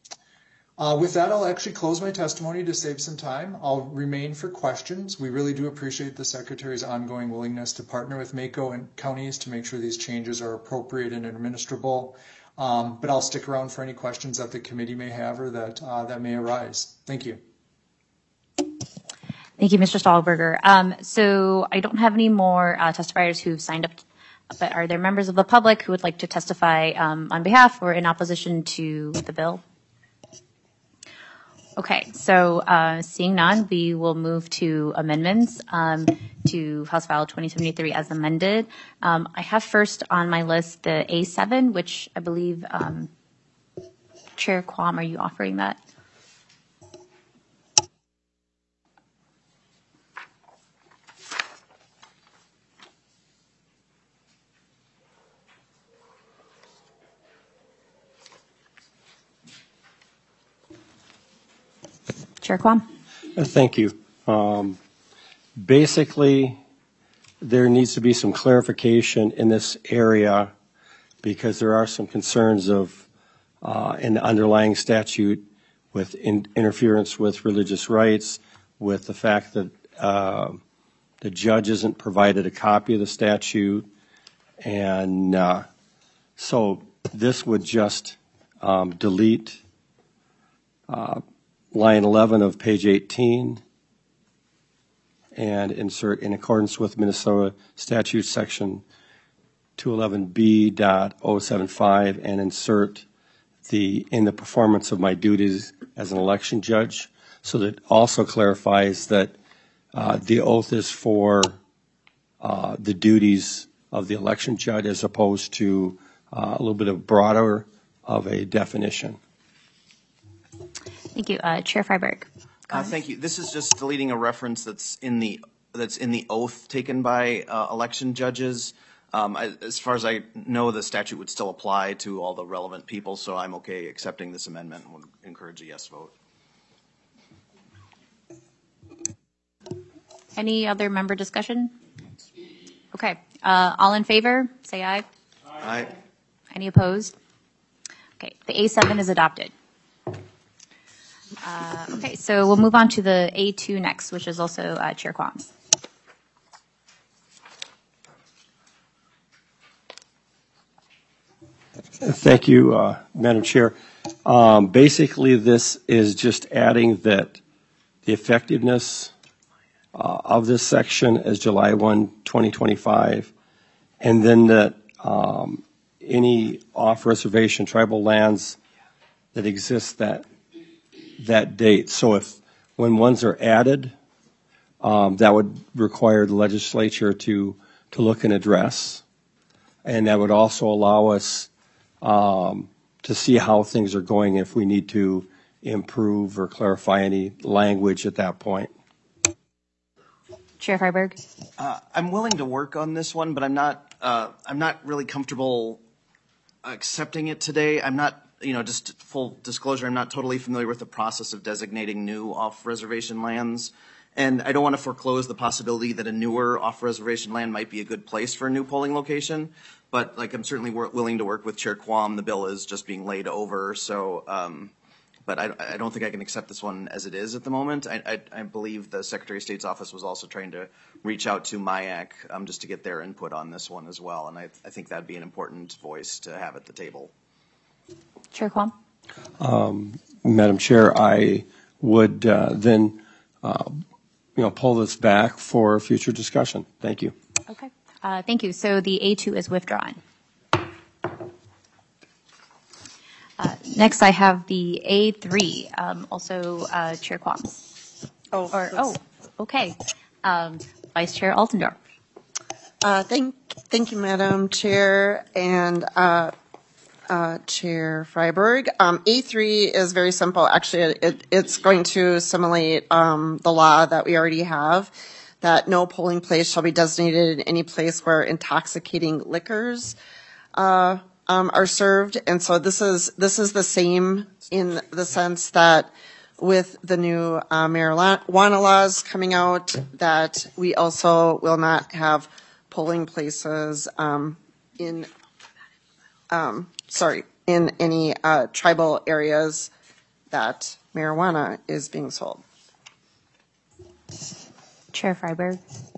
With that, I'll actually close my testimony to save some time. I'll remain for questions. We really do appreciate the Secretary's ongoing willingness to partner with MACo and counties to make sure these changes are appropriate and administrable. But I'll stick around for any questions that the committee may have or that may arise. Thank you. Thank you, Mr. Stahlberger. So I don't have any more testifiers who've signed up, but are there members of the public who would like to testify on behalf or in opposition to the bill? Okay, so seeing none, we will move to amendments to House File 2073 as amended. I have first on my list the A7, which I believe Chair Quam, are you offering that? Chair Quam. Thank you. Basically, there needs to be some clarification in this area because there are some concerns of in the underlying statute with interference with religious rights, with the fact that the judge isn't provided a copy of the statute, and so this would just delete line 11 of page 18 and insert in accordance with Minnesota statute section 211B.075 and insert in the performance of my duties as an election judge. So that also clarifies that the oath is for the duties of the election judge as opposed to a little bit of broader of a definition. Thank you. Chair Freiberg. Thank you. This is just deleting a reference that's in the oath taken by election judges. As far as I know, the statute would still apply to all the relevant people, so I'm okay accepting this amendment and would encourage a yes vote. Any other member discussion? Okay. All in favor, say aye. Aye. Any opposed? Okay, the A7 is adopted. Okay, so we'll move on to the A2 next, which is also Chair Quam. Thank you, Madam Chair. Basically, this is just adding that the effectiveness of this section is July 1, 2025, and then that any off-reservation tribal lands that exist that date. So if when ones are added, that would require the legislature to look and address, and that would also allow us to see how things are going if we need to improve or clarify any language at that point. Chair Freiberg? I'm willing to work on this one, but I'm not really comfortable accepting it today. I'm not, just full disclosure, I'm not totally familiar with the process of designating new off-reservation lands. And I don't want to foreclose the possibility that a newer off-reservation land might be a good place for a new polling location. But I'm certainly willing to work with Chair Quam. The bill is just being laid over, so. But I don't think I can accept this one as it is at the moment. I believe the Secretary of State's office was also trying to reach out to MIAC just to get their input on this one as well, and I think that'd be an important voice to have at the table. Chair Quam? Madam Chair, I would then pull this back for future discussion. Thank you. Okay. Thank you. So the A2 is withdrawn. Next, I have the A3, also Chair Quam. Okay. Vice Chair Altendorf. Thank you, Madam Chair and Chair Freiberg. A3 is very simple. Actually, it's going to assimilate the law that we already have, that no polling place shall be designated in any place where intoxicating liquors are served. And so this is the same in the sense that with the new marijuana laws coming out, that we also will not have polling places in any tribal areas that marijuana is being sold. Chair Freiberg.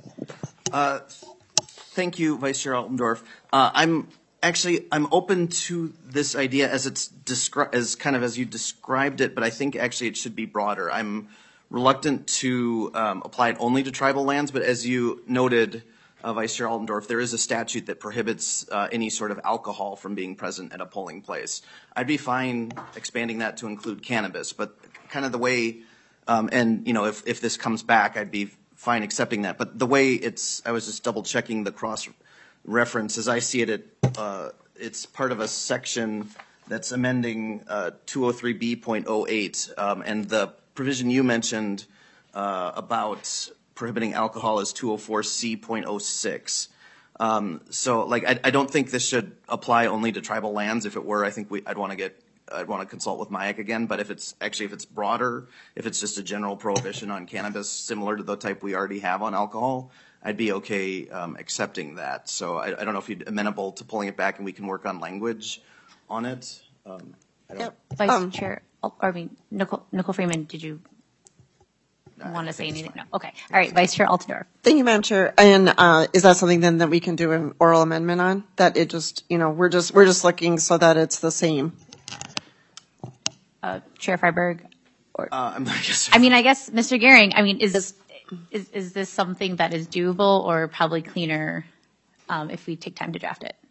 Thank you, Vice Chair Altendorf. I'm open to this idea as it's as you described it, but I think actually it should be broader. I'm reluctant to apply it only to tribal lands, but as you noted, Vice Chair Altendorf, there is a statute that prohibits any sort of alcohol from being present at a polling place. I'd be fine expanding that to include cannabis, but kind of the way, if this comes back, I'd be fine accepting that. But the way I was just double checking the cross reference. As I see it, it's part of a section that's amending 203B.08, and the provision you mentioned about prohibiting alcohol is 204C.06. I don't think this should apply only to tribal lands. If it were, I think I'd want to consult with MIAC again. But if it's broader, if it's just a general prohibition on cannabis similar to the type we already have on alcohol, I'd be okay accepting that. So I don't know if you'd amenable to pulling it back and we can work on language on it. Vice Chair, Nicole Freeman, did you want to say anything? No. Okay. All right. Vice Chair Altendorf. Thank you, Madam Chair. And is that something then that we can do an oral amendment on? That it just, we're just looking so that it's the same. Chair Freiberg. I guess Mr. Gehring. Is this something that is doable or probably cleaner if we take time to draft it?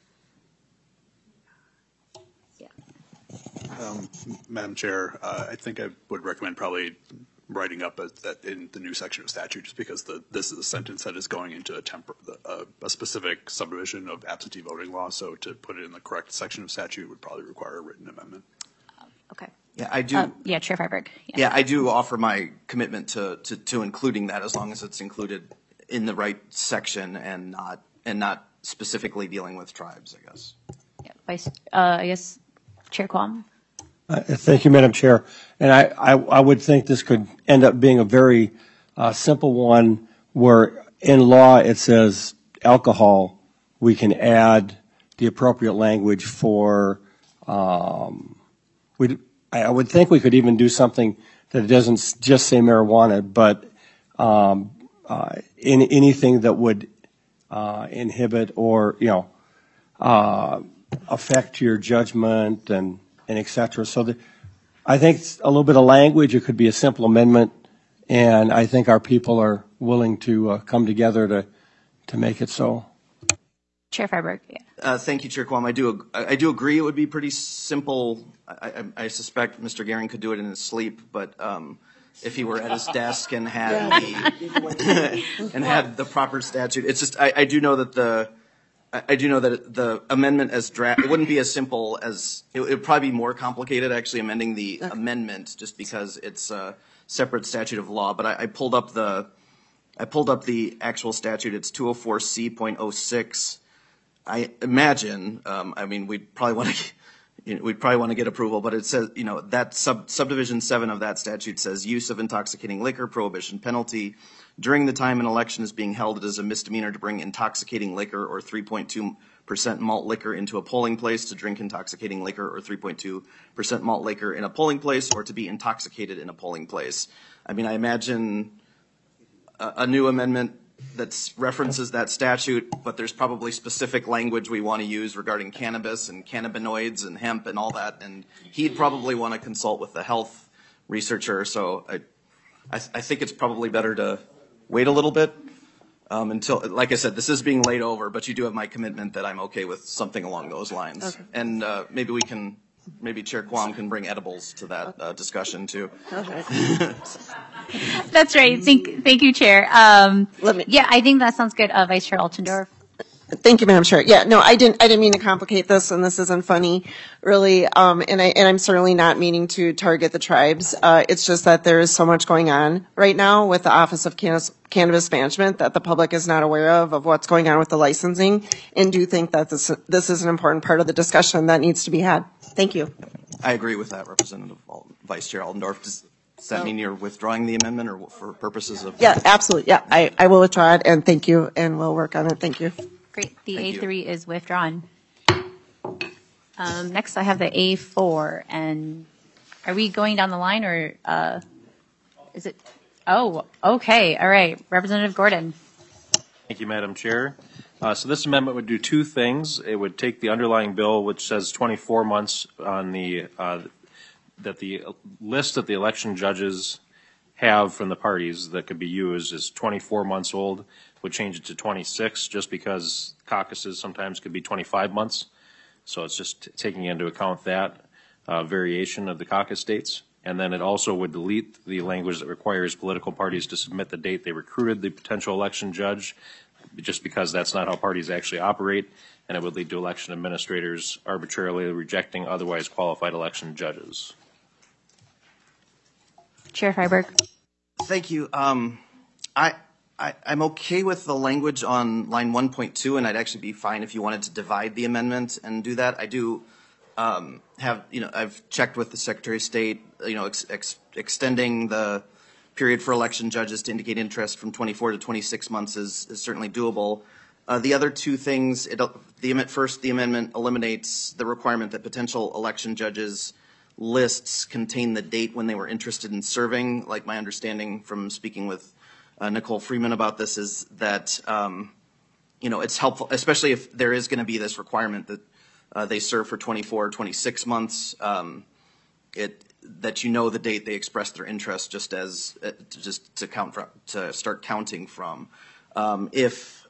Madam Chair, I think I would recommend probably writing up that in the new section of statute, just because this is a sentence that is going into a specific subdivision of absentee voting law. So to put it in the correct section of statute would probably require a written amendment. Okay. Yeah, I do. Chair Freiberg. Yeah, I do offer my commitment to including that as long as it's included in the right section and not specifically dealing with tribes, I guess. Yeah, Chair Quam. Thank you, Madam Chair. And I would think this could end up being a very simple one where in law it says alcohol, we can add the appropriate language for, I would think we could even do something that doesn't just say marijuana, but anything that would inhibit or, affect your judgment and et cetera. So I think a little bit of language, it could be a simple amendment, and I think our people are willing to come together to make it so. Chair Freiberg. Yeah. Thank you, Chair Quam. I do agree it would be pretty simple. I suspect Mr. Gehring could do it in his sleep, but if he were at his desk and had the proper statute, it's just I do know that the amendment as draft, it wouldn't be as simple as it would probably be more complicated actually amending the amendment just because it's a separate statute of law. But I pulled up the actual statute. It's 204C.06. I imagine, we'd probably want to get approval, but it says, that subdivision 7 of that statute says use of intoxicating liquor, prohibition, penalty. During the time an election is being held, it is a misdemeanor to bring intoxicating liquor or 3.2% malt liquor into a polling place, to drink intoxicating liquor or 3.2% malt liquor in a polling place, or to be intoxicated in a polling place. I imagine a new amendment that references that statute, but there's probably specific language we want to use regarding cannabis and cannabinoids and hemp and all that, and he'd probably want to consult with the health researcher. So I think it's probably better to wait a little bit until, like I said, this is being laid over, but you do have my commitment that I'm okay with something along those lines. Okay. And maybe Chair Quam can bring edibles to that discussion too. Okay. That's right. Thank you, Chair. I think that sounds good. Vice Chair Altendorf. Thank you, Madam Chair. Yeah, no, I didn't mean to complicate this, and this isn't funny, really. And I'm certainly not meaning to target the tribes. It's just that there is so much going on right now with the Office of Cannabis Management that the public is not aware of what's going on with the licensing, and do think that this is an important part of the discussion that needs to be had. Thank you. I agree with that, Representative Vice Chair Altendorf. Does that mean you're withdrawing the amendment, or for purposes of? Yeah, absolutely. Yeah, I will withdraw it, and thank you, and we'll work on it. Thank you. Great. The A3 is withdrawn. Next, I have the A4, and are we going down the line, or is it? Oh, okay. All right. Representative Gordon. Thank you, Madam Chair. So this amendment would do two things. It would take the underlying bill, which says 24 months on that the list that the election judges have from the parties that could be used is 24 months old. Would change it to 26 just because caucuses sometimes could be 25 months. So it's just taking into account that variation of the caucus dates. And then it also would delete the language that requires political parties to submit the date they recruited the potential election judge, just because that's not how parties actually operate. And it would lead to election administrators arbitrarily rejecting otherwise qualified election judges. Chair Freiberg. Thank you. I'm okay with the language on line 1.2, and I'd actually be fine if you wanted to divide the amendment and do that. I do I've checked with the Secretary of State, extending the period for election judges to indicate interest from 24 to 26 months is certainly doable. The other two things, the amendment eliminates the requirement that potential election judges lists contain the date when they were interested in serving. Like my understanding from speaking with Nicole Freeman about this is that, it's helpful, especially if there is going to be this requirement that they serve for 24 or 26 months, that the date they expressed their interest just to start counting from. If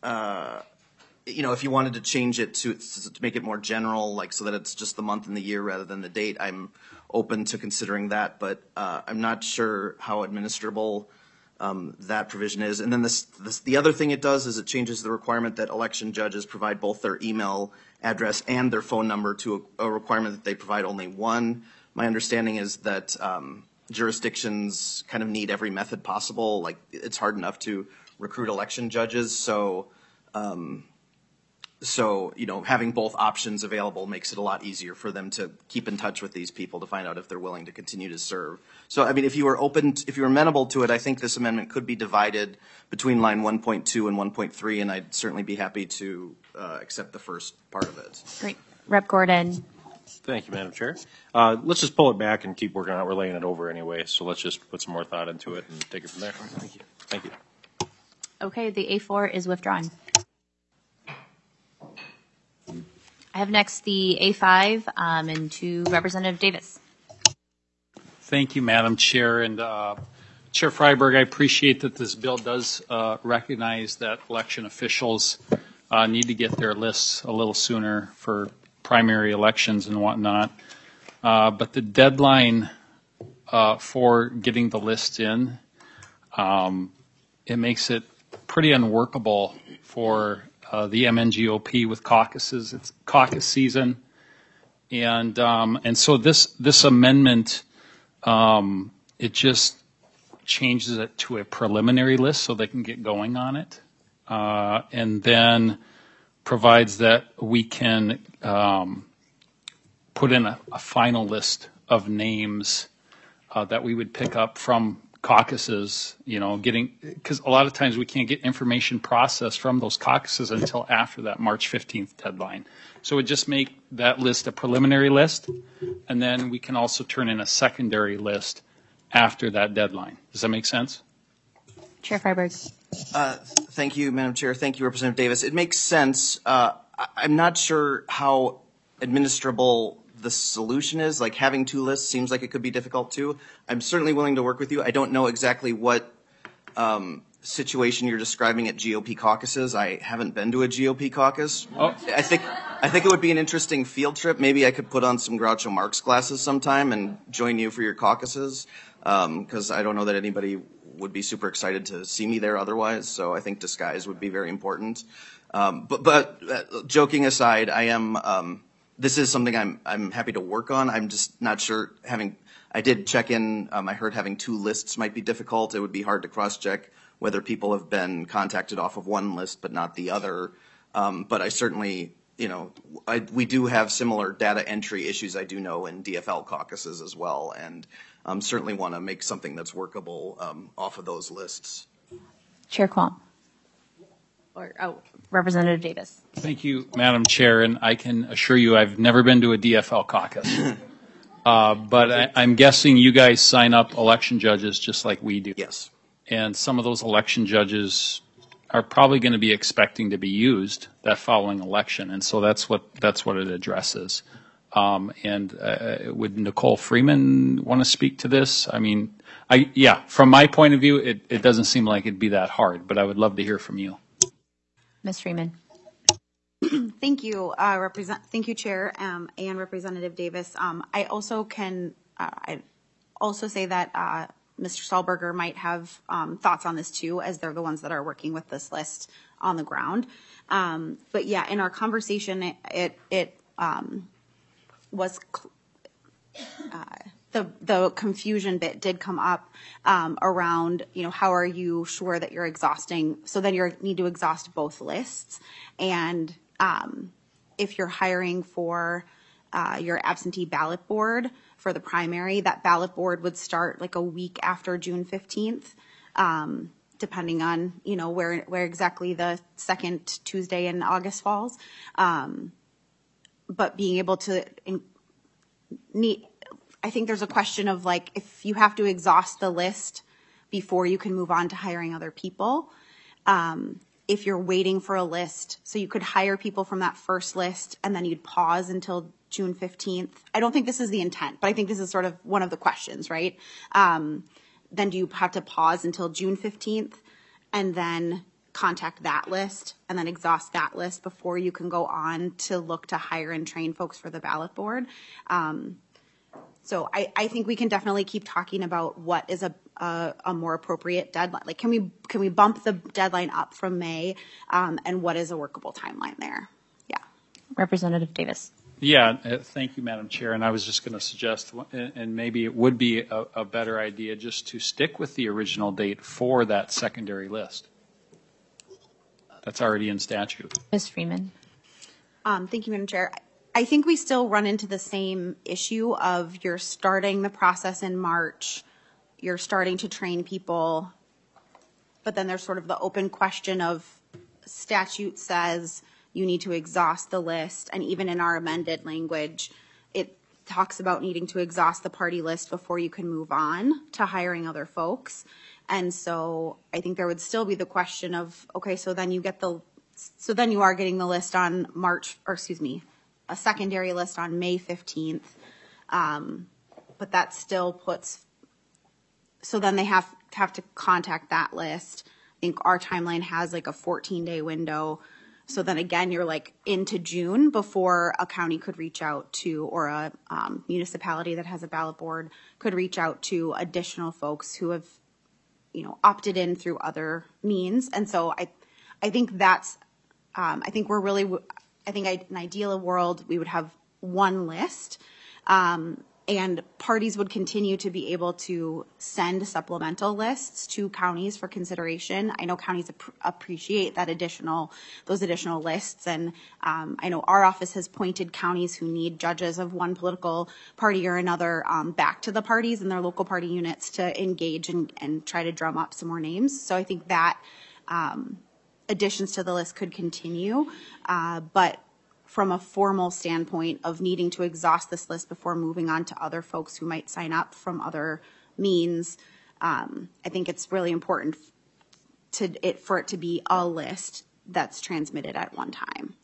you wanted to change it to make it more general, so that it's just the month and the year rather than the date, I'm open to considering that, but I'm not sure how administrable that provision is. And then the other thing it does is it changes the requirement that election judges provide both their email address and their phone number to a requirement that they provide only one. My understanding is that jurisdictions kind of need every method possible. Like, it's hard enough to recruit election judges, so So, having both options available makes it a lot easier for them to keep in touch with these people to find out if they're willing to continue to serve. So, I mean, if you were amenable to it, I think this amendment could be divided between line 1.2 and 1.3, and I'd certainly be happy to accept the first part of it. Great. Rep. Gordon. Thank you, Madam Chair. Let's just pull it back and keep working on it. We're laying it over anyway, so let's just put some more thought into it and take it from there. Thank you. Thank you. Okay, the A4 is withdrawn. I have next the A5 and to Representative Davis. Thank you, Madam Chair. And Chair Freiberg, I appreciate that this bill does recognize that election officials need to get their lists a little sooner for primary elections and whatnot. But the deadline for getting the list in, it makes it pretty unworkable for the MNGOP with caucuses. It's caucus season, and so this amendment it just changes it to a preliminary list so they can get going on it, and then provides that we can put in a final list of names that we would pick up from caucuses, because a lot of times we can't get information processed from those caucuses until after that March 15th deadline. So it would just make that list a preliminary list, and then we can also turn in a secondary list after that deadline. Does that make sense? Chair Freiberg. Thank you, Madam Chair. Thank you, Representative Davis. It makes sense. I'm not sure how administrable the solution is. Like, having two lists seems like it could be difficult too. I'm certainly willing to work with you. I don't know exactly what situation you're describing at GOP caucuses. I haven't been to a GOP caucus. Oh. I think it would be an interesting field trip. Maybe I could put on some Groucho Marx glasses sometime and join you for your caucuses, because I don't know that anybody would be super excited to see me there otherwise. So I think disguise would be very important. But joking aside, I am. This is something I'm happy to work on. I'm just not sure I did check in. I heard having two lists might be difficult. It would be hard to cross-check whether people have been contacted off of one list but not the other. But I certainly, we do have similar data entry issues, I do know, in DFL caucuses as well, and certainly want to make something that's workable off of those lists. Chair Quam. Representative Davis. Thank you, Madam Chair, and I can assure you I've never been to a DFL caucus. But I'm guessing you guys sign up election judges just like we do. Yes. And some of those election judges are probably going to be expecting to be used that following election, and so that's what it addresses. Would Nicole Freeman want to speak to this? I mean, from my point of view, it doesn't seem like it'd be that hard, but I would love to hear from you. Ms. Freeman. Thank you, thank you, Chair, and Representative Davis. I also say that Mr. Stahlberger might have thoughts on this too, as they're the ones that are working with this list on the ground. But yeah, in our conversation, it was the confusion bit did come up around, how are you sure that you're exhausting? So then you need to exhaust both lists. And if you're hiring for your absentee ballot board for the primary, that ballot board would start like a week after June 15th, depending on, where exactly the second Tuesday in August falls. But being able to I think there's a question of like, if you have to exhaust the list before you can move on to hiring other people, if you're waiting for a list, so you could hire people from that first list and then you'd pause until June 15th. I don't think this is the intent, but I think this is sort of one of the questions, right? Then do you have to pause until June 15th and then contact that list and then exhaust that list before you can go on to look to hire and train folks for the ballot board? So I think we can definitely keep talking about what is a more appropriate deadline. Like, can we bump the deadline up from May, and what is a workable timeline there? Yeah. Representative Davis. Yeah, thank you, Madam Chair. And I was just going to suggest, and maybe it would be a better idea just to stick with the original date for that secondary list. That's already in statute. Ms. Freeman. Thank you, Madam Chair. I think we still run into the same issue of you're starting the process in March, you're starting to train people, but then there's sort of the open question of statute says you need to exhaust the list, and even in our amended language, it talks about needing to exhaust the party list before you can move on to hiring other folks. And so I think there would still be the question of, okay, so then you are getting the list on a secondary list on May 15th. But that still puts, so then they have to contact that list. I think our timeline has like a 14-day window. So then again, you're like into June before a county could reach out to, or a municipality that has a ballot board could reach out to additional folks who have, opted in through other means. And so I think that's, I think in an ideal world, we would have one list, and parties would continue to be able to send supplemental lists to counties for consideration. I know counties appreciate those additional lists, and I know our office has pointed counties who need judges of one political party or another back to the parties and their local party units to engage and try to drum up some more names. So I think that additions to the list could continue, but from a formal standpoint of needing to exhaust this list before moving on to other folks who might sign up from other means, I think it's really important for it to be a list that's transmitted at one time.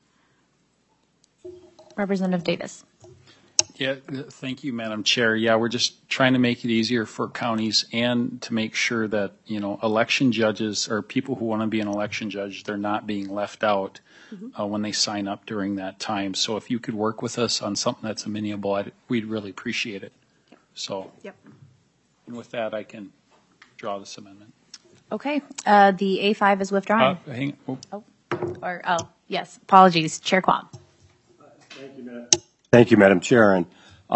Representative Davis. Yeah, thank you, Madam Chair. Yeah, we're just trying to make it easier for counties and to make sure that, election judges or people who want to be an election judge, they're not being left out when they sign up during that time. So if you could work with us on something that's amenable, we'd really appreciate it. So, and with that, I can draw this amendment. Okay, the A5 is withdrawn. Yes, apologies, Chair Quam. Thank you, Madam Chair. And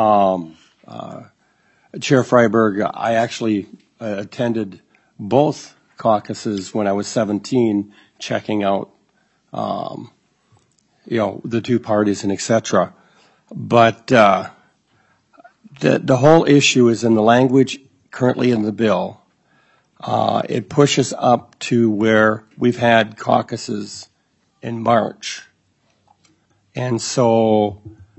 Chair Freiberg, I actually attended both caucuses when I was 17, checking out, the two parties and et cetera. But the whole issue is in the language currently in the bill. It pushes up to where we've had caucuses in March. And so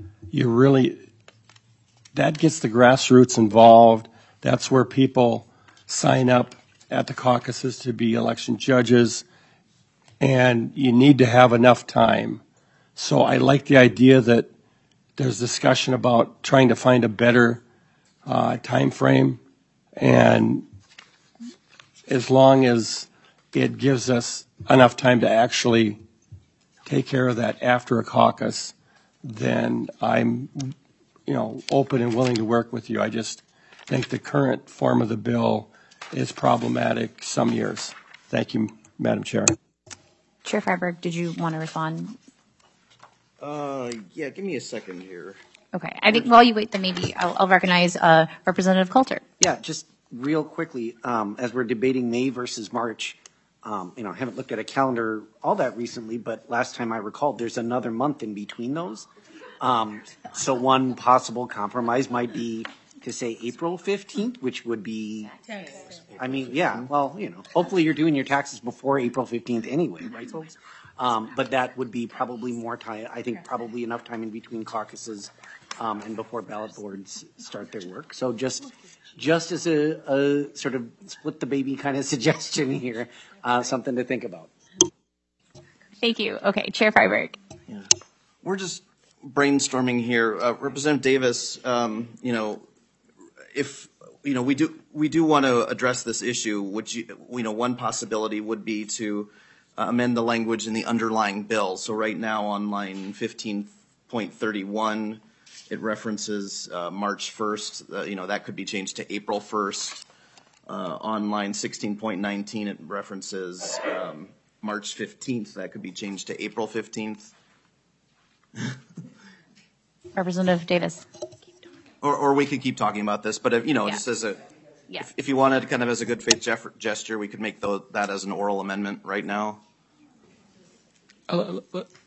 that gets the grassroots involved. That's where people sign up at the caucuses to be election judges, and you need to have enough time. So I like the idea that there's discussion about trying to find a better time frame, and as long as it gives us enough time to actually take care of that after a caucus, then I'm, open and willing to work with you. I just think the current form of the bill is problematic some years. Thank you, Madam Chair. Chair Freiberg, did you want to respond? Yeah, give me a second here. Okay, I think while you wait, then maybe I'll recognize Representative Coulter. Yeah, just real quickly, as we're debating May versus March, I haven't looked at a calendar all that recently, but last time I recalled, there's another month in between those. So one possible compromise might be to say April 15th, which would be, hopefully you're doing your taxes before April 15th anyway, right, folks? But that would be probably more time, I think probably enough time in between caucuses and before ballot boards start their work. So just as a sort of split the baby kind of suggestion here, something to think about. Thank you. Okay, Chair Freiberg. Yeah. We're just brainstorming here. Representative Davis, if we do want to address this issue, which one possibility would be to amend the language in the underlying bill. So right now on line 15.31, it references March 1st. That could be changed to April 1st. On line 16.19, it references March 15th. That could be changed to April 15th. Representative Davis. Or we could keep talking about this, but just as if you wanted kind of as a good faith gesture, we could make that as an oral amendment right now.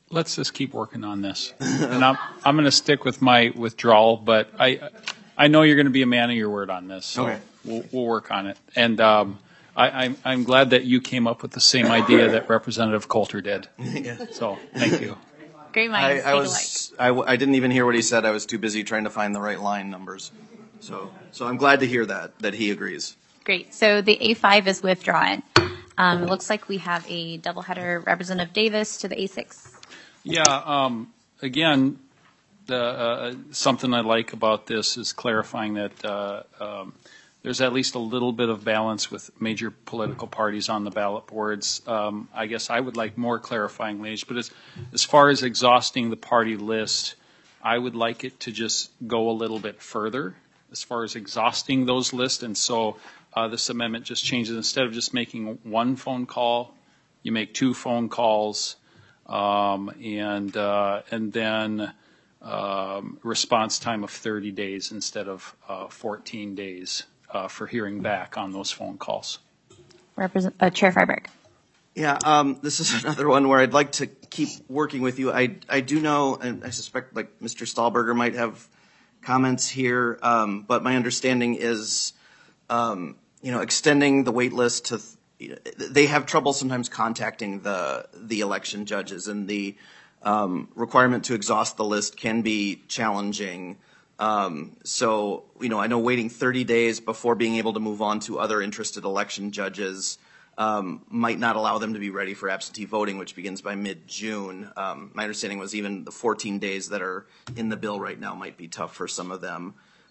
let's just keep working on this. And I'm going to stick with my withdrawal, but I know you're going to be a man of your word on this. So Okay. we'll work on it. And I'm glad that you came up with the same idea that Representative Coulter did. Yeah. So thank you. Great minds think alike. I didn't even hear what he said. I was too busy trying to find the right line numbers. So I'm glad to hear that he agrees. Great. So the A5 is withdrawn. It looks like we have a doubleheader, Representative Davis to the A6. Yeah, again, something I like about this is clarifying that there's at least a little bit of balance with major political parties on the ballot boards. I guess I would like more clarifying language, but as far as exhausting the party list, I would like it to just go a little bit further as far as exhausting those lists. And so this amendment just changes, instead of just making one phone call, you make 2 phone calls, and then response time of 30 days instead of 14 days for hearing back on those phone calls. Chair Freiberg. Yeah, this is another one where I'd like to keep working with you. I do know, and I suspect like Mr. Stahlberger might have comments here, but my understanding is, extending the wait list to, they have trouble sometimes contacting the election judges, and the requirement to exhaust the list can be challenging. So, I know waiting 30 days before being able to move on to other interested election judges might not allow them to be ready for absentee voting, which begins by mid-June. My understanding was even the 14 days that are in the bill right now might be tough for some of them.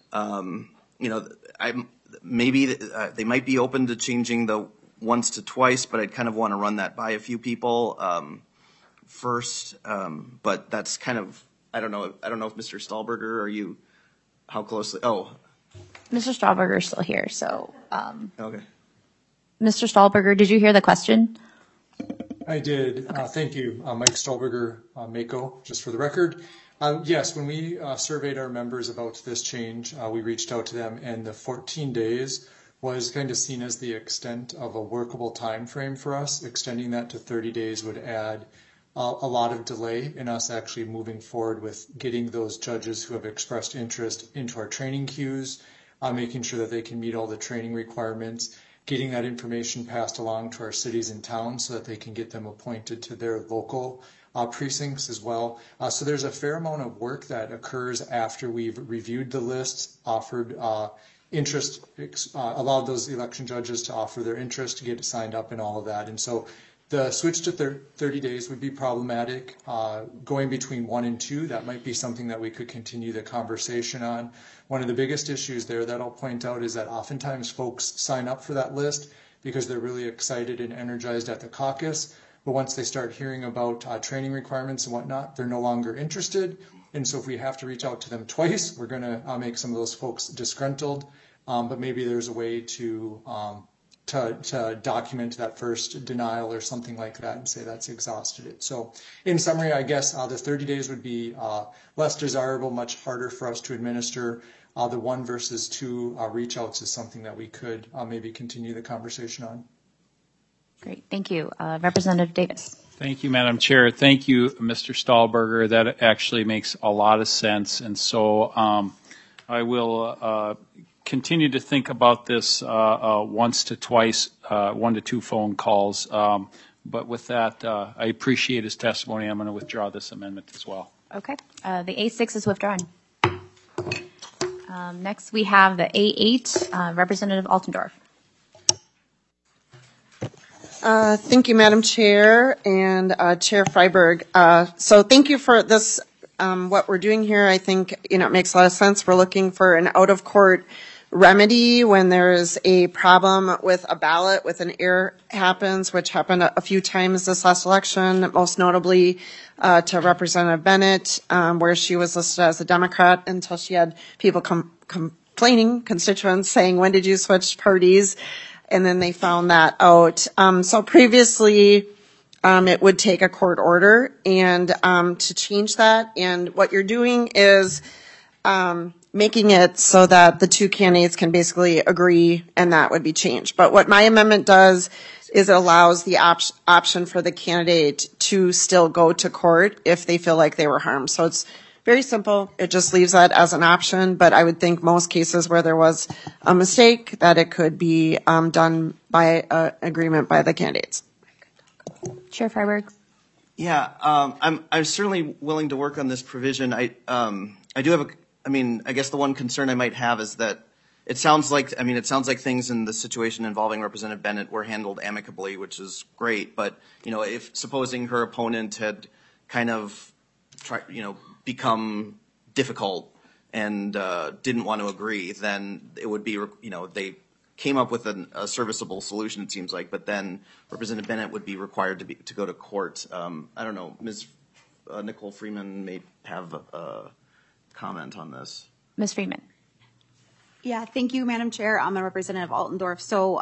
Maybe they might be open to changing the once to twice, but I'd kind of want to run that by a few people first. But that's kind of, I don't know if Mr. Stahlberger, how closely? Oh. Mr. Stahlberger is still here, so. Okay. Mr. Stahlberger, did you hear the question? I did. Okay. Thank you, Mike Stahlberger, Mako, just for the record. Yes, when we surveyed our members about this change, we reached out to them, and the 14 days was kind of seen as the extent of a workable time frame for us. Extending that to 30 days would add a lot of delay in us actually moving forward with getting those judges who have expressed interest into our training queues, making sure that they can meet all the training requirements, getting that information passed along to our cities and towns so that they can get them appointed to their local precincts as well. So there's a fair amount of work that occurs after we've reviewed the lists, offered interest, allowed those election judges to offer their interest, to get signed up and all of that. And so the switch to 30 days would be problematic. Going between 1 and 2, that might be something that we could continue the conversation on. One of the biggest issues there that I'll point out is that oftentimes folks sign up for that list because they're really excited and energized at the caucus. But once they start hearing about training requirements and whatnot, they're no longer interested. And so if we have to reach out to them twice, we're going to make some of those folks disgruntled. But maybe there's a way to document that first denial or something like that and say that's exhausted it. So in summary, I guess the 30 days would be less desirable, much harder for us to administer. The 1 versus 2 reach outs is something that we could maybe continue the conversation on. Great, thank you. Representative Davis. Thank you, Madam Chair. Thank you, Mr. Stahlberger. That actually makes a lot of sense. And so I will continue to think about this once to twice, 1 to 2 phone calls. But with that, I appreciate his testimony. I'm going to withdraw this amendment as well. Okay. The A6 is withdrawn. Next, we have the A8, Representative Altendorf. Thank you, Madam Chair and Chair Freiberg. So thank you for this, what we're doing here. I think, it makes a lot of sense. We're looking for an out-of-court remedy when there is a problem with a ballot, with an error happens, which happened a few times this last election, most notably to Representative Bennett, where she was listed as a Democrat until she had people complaining, constituents saying, when did you switch parties? And then they found that out. So previously, it would take a court order and to change that. And what you're doing is making it so that the 2 candidates can basically agree, and that would be changed. But what my amendment does is it allows the option for the candidate to still go to court if they feel like they were harmed. So it's very simple. It just leaves that as an option, but I would think most cases where there was a mistake that it could be done by agreement by the candidates. Chair Freiberg. Yeah, I'm certainly willing to work on this provision. I do have I guess the one concern I might have is that it sounds like things in the situation involving Representative Bennett were handled amicably, which is great. But, if supposing her opponent had kind of become difficult and didn't want to agree, then it would be, they came up with a serviceable solution, it seems like, but then Representative Bennett would be required to go to court. I don't know, Ms. Nicole Freeman may have a comment on this. Ms. Freeman. Yeah, thank you, Madam Chair. I'm Representative Altendorf. So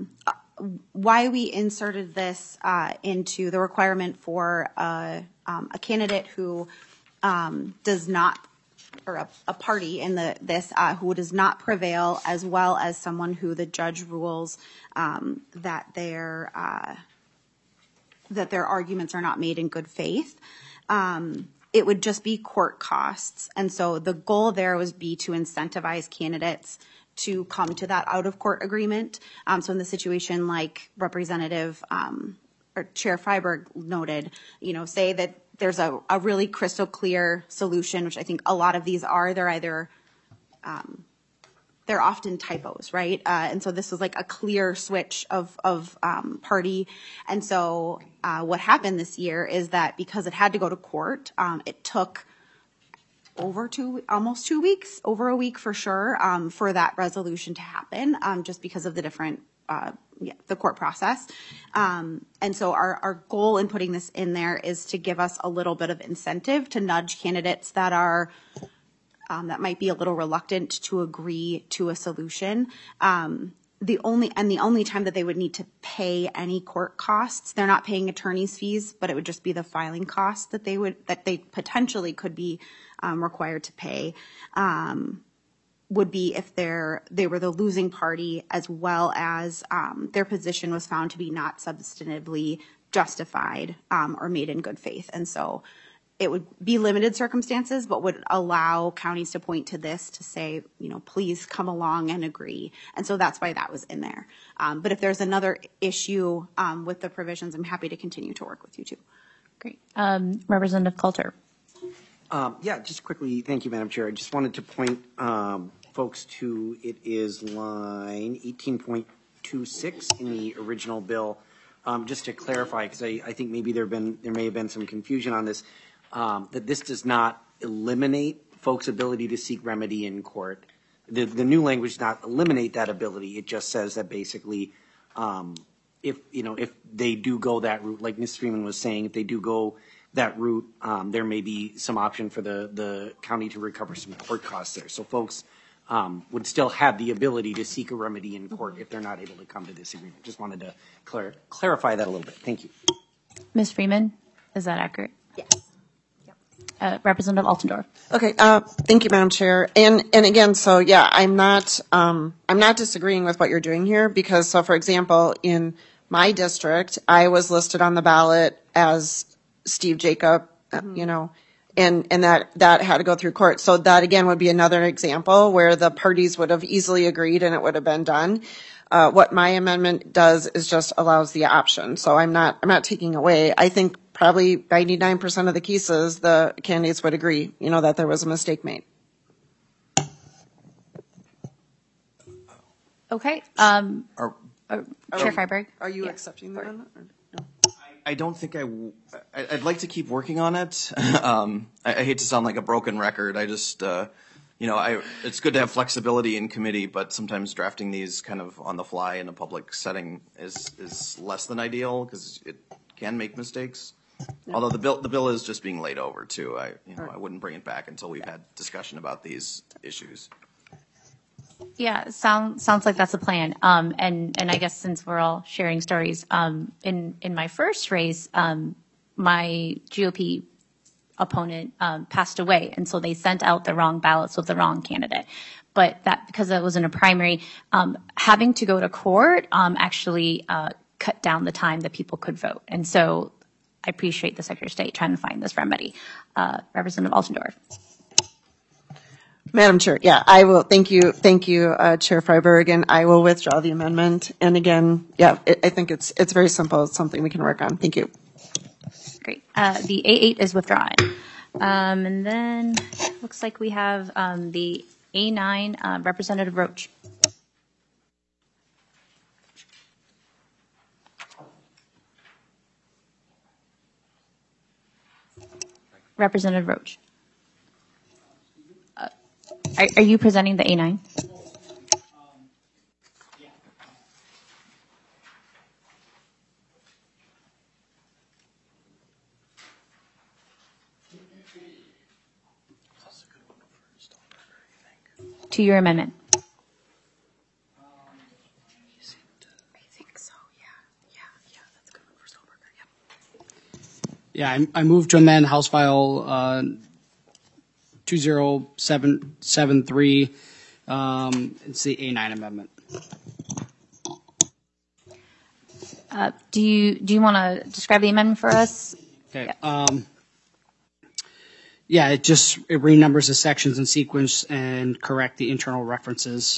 why we inserted this into the requirement for a candidate who does not, or a party in who does not prevail, as well as someone who the judge rules that their arguments are not made in good faith. It would just be court costs. And so the goal there was to incentivize candidates to come to that out-of-court agreement. So in the situation like Representative or Chair Freiberg noted, say that there's a really crystal clear solution, which I think a lot of these are. They're either they're often typos, right? And so this was like a clear switch of party. And so what happened this year is that because it had to go to court, it took almost 2 weeks, over a week for sure, for that resolution to happen, just because of the different the court process. And so our goal in putting this in there is to give us a little bit of incentive to nudge candidates that are that might be a little reluctant to agree to a solution. The only time that they would need to pay any court costs, they're not paying attorney's fees, but it would just be the filing costs that they potentially could be required to pay, would be if they were the losing party, as well as their position was found to be not substantively justified or made in good faith. And so it would be limited circumstances, but would allow counties to point to this to say, please come along and agree. And so that's why that was in there. But if there's another issue with the provisions, I'm happy to continue to work with you too. Great. Representative Coulter. Yeah, just quickly, thank you, Madam Chair. I just wanted to point folks to, it is line 18.26 in the original bill, just to clarify, because I think maybe there may have been some confusion on this, that this does not eliminate folks' ability to seek remedy in court. The new language does not eliminate that ability. It just says that basically, if they do go that route, like Ms. Freeman was saying, if they do go that route, there may be some option for the county to recover some court costs there. So folks would still have the ability to seek a remedy in court if they're not able to come to this agreement. Just wanted to clarify that a little bit. Thank you. Ms. Freeman, is that accurate? Yes. Representative Altendorf. Okay, thank you, Madam Chair. And again, so yeah, I'm not disagreeing with what you're doing here, because so for example, in my district, I was listed on the ballot as Steve Jacob, and that had to go through court. So that again would be another example where the parties would have easily agreed and it would have been done. What my amendment does is just allows the option. So I'm not taking away. I think probably 99% of the cases, the candidates would agree, that there was a mistake made. Okay. Chair Freiberg. Are you accepting the amendment? I don't think I'd like to keep working on it. I hate to sound like a broken record. I just, it's good to have flexibility in committee, but sometimes drafting these kind of on the fly in a public setting is less than ideal because it can make mistakes. Yeah. Although the bill is just being laid over too. I wouldn't bring it back until we've had discussion about these issues. Yeah, sounds like that's a plan. And I guess since we're all sharing stories, in my first race, my GOP opponent passed away, and so they sent out the wrong ballots with the wrong candidate. But that because it was in a primary, having to go to court actually cut down the time that people could vote. And so I appreciate the Secretary of State trying to find this remedy. Representative Altendorf. Madam Chair, yeah, I will. Thank you, Chair Freiberg, and I will withdraw the amendment. And again, yeah, I think it's very simple. It's something we can work on. Thank you. Great. The A8 is withdrawn. And then looks like we have the A9, Representative Roach. Representative Roach. Are you presenting the A9? To your amendment. I think so, yeah, that's a good one for Stolberger, yep. Yeah, I move to amend House File 20773. It's the A9 amendment. Do you want to describe the amendment for us? Okay. Yeah, it renumbers the sections in sequence and correct the internal references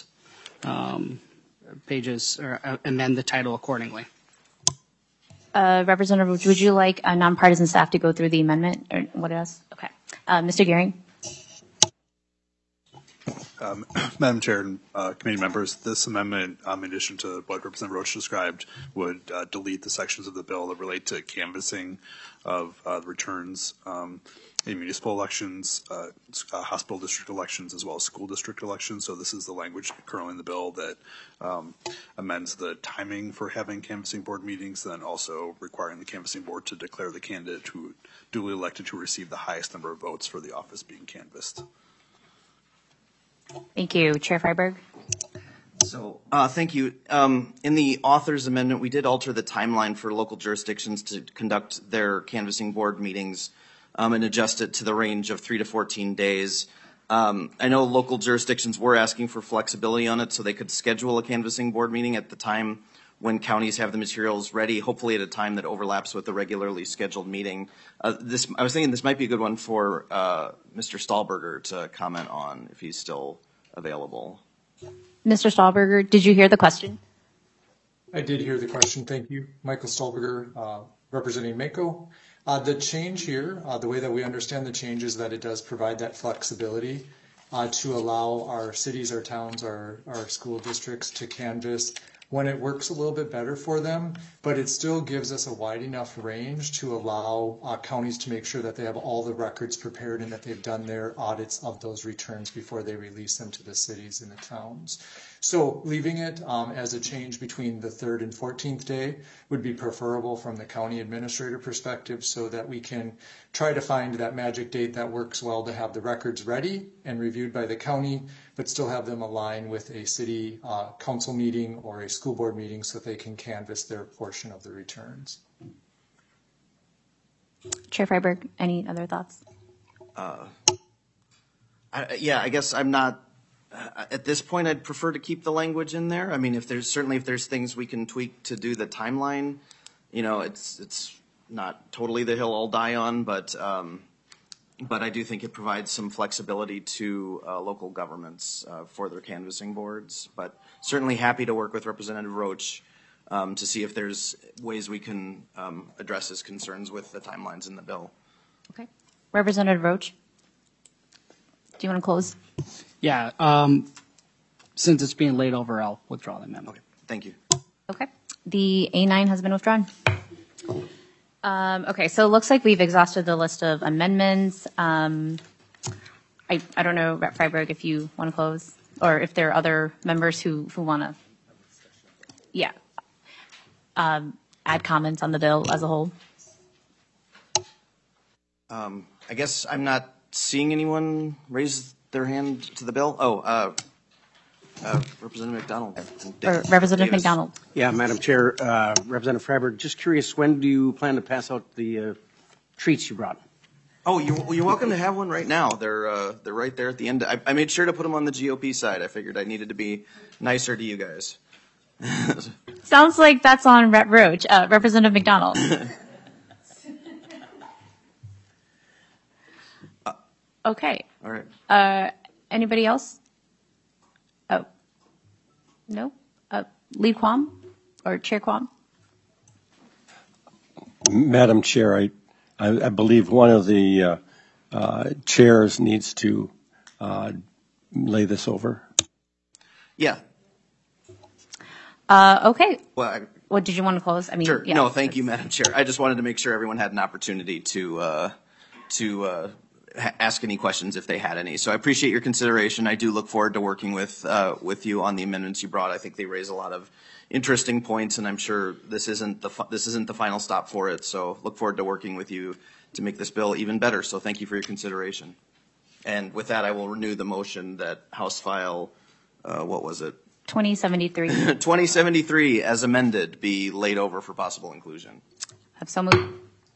pages, or amend the title accordingly. Representative, would you like a nonpartisan staff to go through the amendment or what else? Okay. Mr. Gehring. Madam Chair and committee members, this amendment, in addition to what Representative Roach described, would delete the sections of the bill that relate to canvassing of returns in municipal elections, hospital district elections, as well as school district elections. So this is the language currently in the bill that amends the timing for having canvassing board meetings, then also requiring the canvassing board to declare the candidate who duly elected to receive the highest number of votes for the office being canvassed. Thank you. Chair Freiberg. So, thank you. In the author's amendment, we did alter the timeline for local jurisdictions to conduct their canvassing board meetings and adjust it to the range of 3 to 14 days. I know local jurisdictions were asking for flexibility on it so they could schedule a canvassing board meeting at the time when counties have the materials ready, hopefully at a time that overlaps with the regularly scheduled meeting. I was thinking this might be a good one for Mr. Stahlberger to comment on if he's still available. Mr. Stahlberger, did you hear the question? I did hear the question. Thank you. Michael Stahlberger, representing Mako. The change here, the way that we understand the change is that it does provide that flexibility to allow our cities, our towns, our school districts to canvass when it works a little bit better for them, but it still gives us a wide enough range to allow counties to make sure that they have all the records prepared and that they've done their audits of those returns before they release them to the cities and the towns. So leaving it as a change between the 3rd and 14th day would be preferable from the county administrator perspective, so that we can try to find that magic date that works well to have the records ready and reviewed by the county, but still have them align with a city council meeting or a school board meeting so that they can canvass their portion of the returns. Chair Freiberg, any other thoughts? Yeah, I guess I'm not, at this point, I'd prefer to keep the language in there. I mean, if there's things we can tweak to do the timeline, it's not totally the hill I'll die on, but I do think it provides some flexibility to local governments for their canvassing boards. But certainly happy to work with Representative Roach to see if there's ways we can address his concerns with the timelines in the bill. Okay. Representative Roach, do you want to close? Yeah. Since it's being laid over, I'll withdraw the amendment. Okay. Thank you. Okay. The A9 has been withdrawn. Okay, so it looks like we've exhausted the list of amendments. I don't know, Rep. Freiberg, if you want to close, or if there are other members who want to, add comments on the bill as a whole. I guess I'm not seeing anyone raise their hand to the bill. Representative McDonald. Representative McDonald. Yeah, Madam Chair, Representative Freiberg, just curious, when do you plan to pass out the treats you brought? Oh, you're welcome to have one right now. They're right there at the end. I made sure to put them on the GOP side. I figured I needed to be nicer to you guys. Sounds like that's on Rep. Roach. Representative McDonald. Okay. All right. Anybody else? Oh, no? Lead Quam or Chair Quam? Madam Chair, I believe one of the chairs needs to lay this over. Yeah. Okay. Well, What did you want to close? I mean, sure. yeah. No, thank you, Madam Chair. I just wanted to make sure everyone had an opportunity to ask any questions if they had any. So I appreciate your consideration. I do look forward to working with you on the amendments you brought. I think they raise a lot of interesting points, and I'm sure this isn't the final stop for it. So look forward to working with you to make this bill even better. So thank you for your consideration. And with that, I will renew the motion that House File, what was it? 2073. 2073, as amended, be laid over for possible inclusion. Have so moved.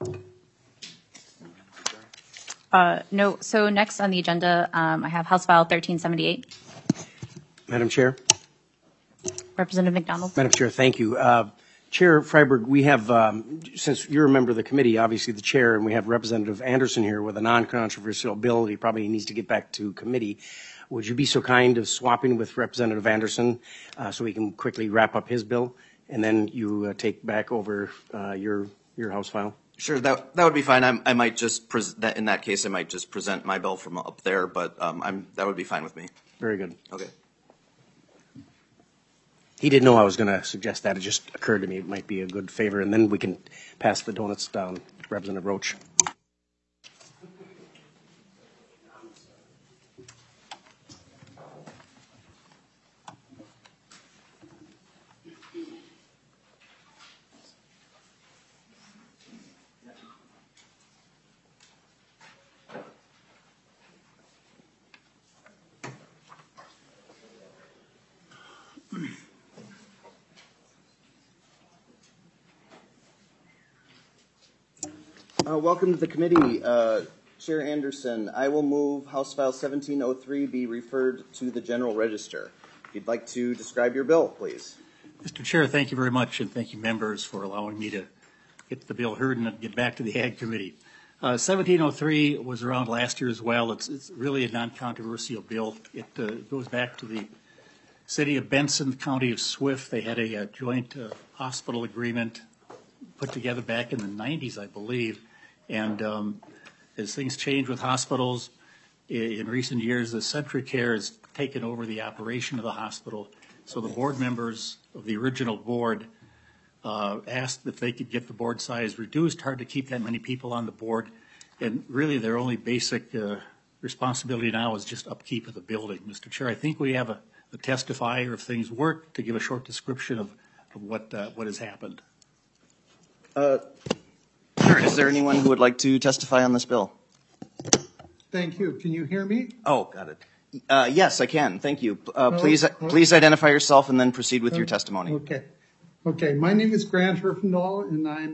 No. So next on the agenda, I have House File 1378. Madam Chair. Representative McDonald. Madam Chair, thank you. Chair Freiberg, we have, since you're a member of the committee, obviously the chair, and we have Representative Anderson here with a non-controversial bill. He probably needs to get back to committee. Would you be so kind of swapping with Representative Anderson so we can quickly wrap up his bill, and then you take back over your House file? Sure, that would be fine. I might just in that case, I might just present my bill from up there, but that would be fine with me. Very good. Okay. He didn't know I was going to suggest that. It just occurred to me it might be a good favor, and then we can pass the donuts down. Representative Roach. Welcome to the committee, Chair Anderson. I will move House File 1703 be referred to the General Register. If you'd like to describe your bill, please. Mr. Chair, thank you very much, and thank you members for allowing me to get the bill heard and get back to the Ag Committee. 1703 was around last year as well. It's really a non-controversial bill. It goes back to the City of Benson, County of Swift. They had a joint hospital agreement put together back in the 90s, I believe. And as things change with hospitals, in recent years, the CentraCare has taken over the operation of the hospital. So the board members of the original board asked if they could get the board size reduced. Hard to keep that many people on the board. And really their only basic responsibility now is just upkeep of the building. Mr. Chair, I think we have a testifier, if things work, to give a short description of what has happened. Sure. Is there anyone who would like to testify on this bill? Thank you. Can you hear me? Oh, got it. Yes, I can. Thank you. Please identify yourself and then proceed with your testimony. Okay. Okay. My name is Grant Herfindahl, and I'm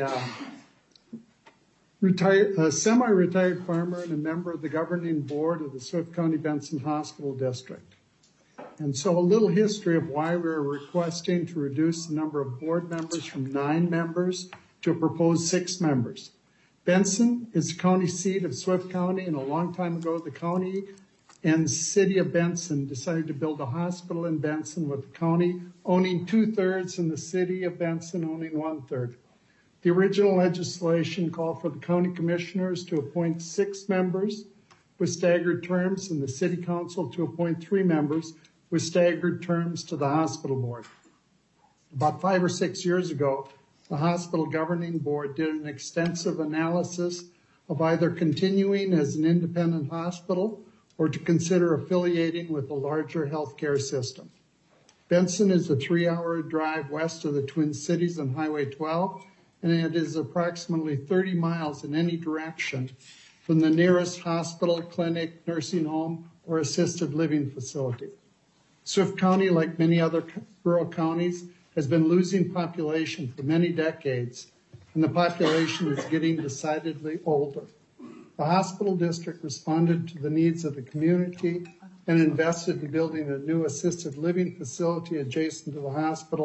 a semi-retired farmer and a member of the governing board of the Swift County Benson Hospital District. And so a little history of why we're requesting to reduce the number of board members from 9 members to a proposed 6 members. Benson is the county seat of Swift County, and a long time ago the county and city of Benson decided to build a hospital in Benson, with the county owning 2/3 and the city of Benson owning 1/3. The original legislation called for the county commissioners to appoint 6 members with staggered terms, and the city council to appoint 3 members with staggered terms to the hospital board. About 5 or 6 years ago, the hospital governing board did an extensive analysis of either continuing as an independent hospital or to consider affiliating with a larger healthcare system. Benson is a 3-hour drive west of the Twin Cities on Highway 12, and it is approximately 30 miles in any direction from the nearest hospital, clinic, nursing home, or assisted living facility. Swift County, like many other rural counties, has been losing population for many decades, and the population is getting decidedly older. The hospital district responded to the needs of the community and invested in building a new assisted living facility adjacent to the hospital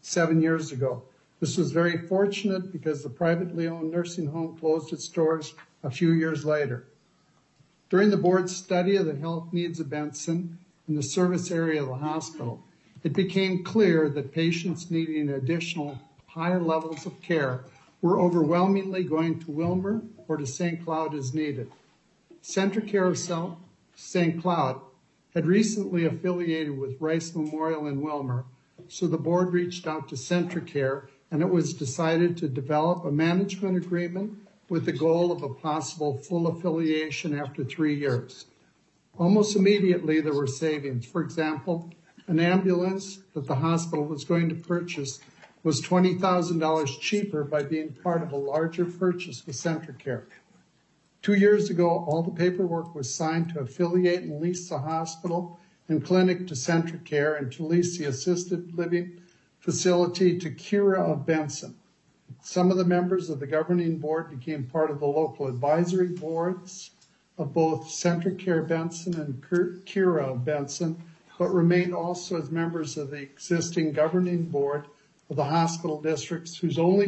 7 years ago. This was very fortunate because the privately owned nursing home closed its doors a few years later. During the board's study of the health needs of Benson and the service area of the hospital, it became clear that patients needing additional higher levels of care were overwhelmingly going to Wilmer or to St. Cloud as needed. Centricare of St. Cloud had recently affiliated with Rice Memorial in Wilmer, so the board reached out to Centricare and it was decided to develop a management agreement with the goal of a possible full affiliation after 3 years. Almost immediately there were savings. For example, an ambulance that the hospital was going to purchase was $20,000 cheaper by being part of a larger purchase with Centricare. 2 years ago, all the paperwork was signed to affiliate and lease the hospital and clinic to Centricare and to lease the assisted living facility to Cura of Benson. Some of the members of the governing board became part of the local advisory boards of both Centricare Benson and Cura of Benson, but remained also as members of the existing governing board of the hospital districts, whose only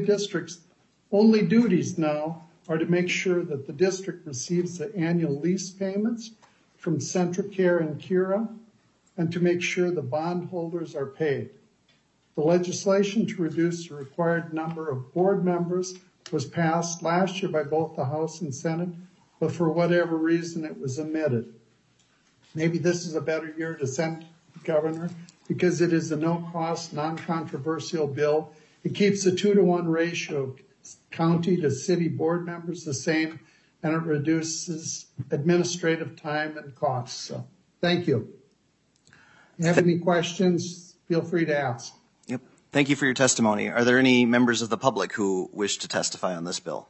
duties now are to make sure that the district receives the annual lease payments from Centricare and Cura, and to make sure the bondholders are paid. The legislation to reduce the required number of board members was passed last year by both the House and Senate, but for whatever reason it was omitted. Maybe this is a better year to send the governor because it is a no-cost, non-controversial bill. It keeps the 2-to-1 ratio of county to city board members the same, and it reduces administrative time and costs. So, thank you. If you have any questions, feel free to ask. Yep. Thank you for your testimony. Are there any members of the public who wish to testify on this bill?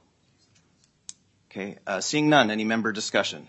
Okay. Seeing none, any member discussion?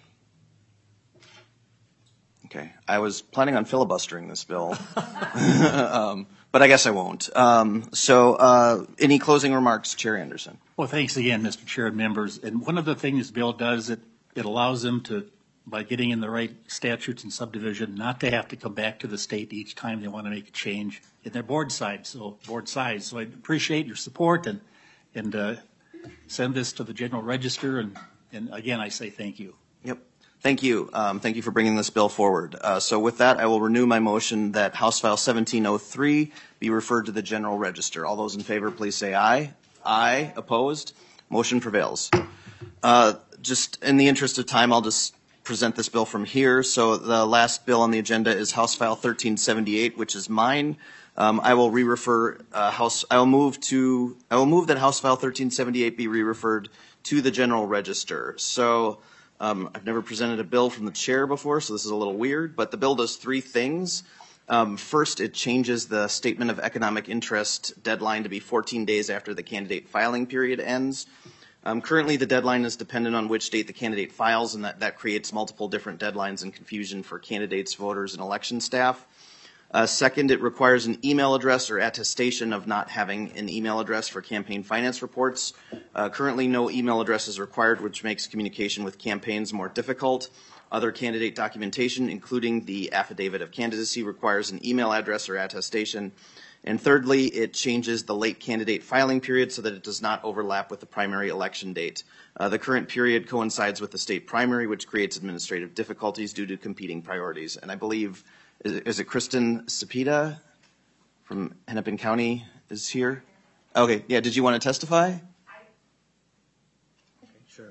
Okay. I was planning on filibustering this bill, but I guess I won't. Any closing remarks, Chair Anderson? Well, thanks again, Mr. Chair and members. And one of the things this bill does, it allows them to, by getting in the right statutes and subdivision, not to have to come back to the state each time they want to make a change in their board size. So I appreciate your support and send this to the General Register. And again, I say thank you. Yep. Thank you. Thank you for bringing this bill forward. So with that, I will renew my motion that House File 1703 be referred to the General Register. All those in favor, please say aye. Aye. Opposed? Motion prevails. Just in the interest of time, I'll just present this bill from here. So the last bill on the agenda is House File 1378, which is mine. I will re-refer I will move that House File 1378 be re-referred to the General Register. So I've never presented a bill from the chair before, so this is a little weird, but the bill does three things. First, it changes the statement of economic interest deadline to be 14 days after the candidate filing period ends. Currently, the deadline is dependent on which date the candidate files, and that creates multiple different deadlines and confusion for candidates, voters, and election staff. Second, it requires an email address or attestation of not having an email address for campaign finance reports. Currently, no email address is required, which makes communication with campaigns more difficult. Other candidate documentation, including the affidavit of candidacy, requires an email address or attestation. And thirdly, it changes the late candidate filing period so that it does not overlap with the primary election date. The current period coincides with the state primary, which creates administrative difficulties due to competing priorities. And I believe, is it Kristen Cepeda from Hennepin County is here? Okay, yeah, did you want to testify? Sure.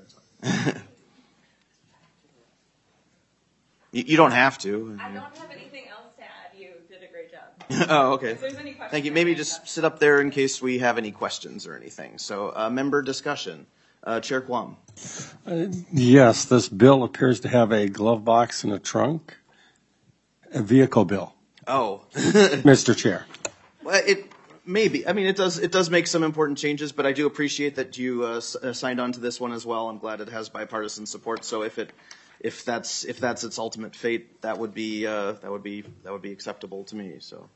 You don't have to. I don't have anything else to add. You did a great job. Oh, okay. If there's any questions, thank you. Maybe just sit up there in case we have any questions or anything. So, member discussion. Chair Guam. Yes, this bill appears to have a glove box and a trunk. A vehicle bill. Oh. Mr. Chair. Well, it maybe. I mean, it does make some important changes, but I do appreciate that you signed on to this one as well. I'm glad it has bipartisan support. So if that's its ultimate fate, that would be acceptable to me. So.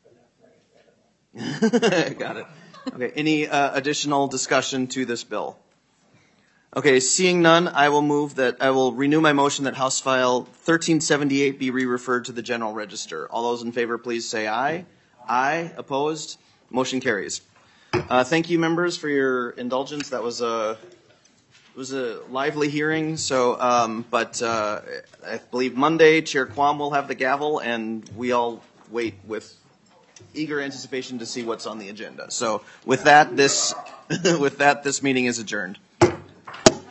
Got it. Okay. Any additional discussion to this bill? Okay, seeing none, I will renew my motion that House File 1378 be re-referred to the General Register. All those in favor, please say aye. Aye. Opposed? Motion carries. Thank you, members, for your indulgence. That was a lively hearing. So, I believe Monday, Chair Quam will have the gavel, and we all wait with eager anticipation to see what's on the agenda. So, with that, this meeting is adjourned.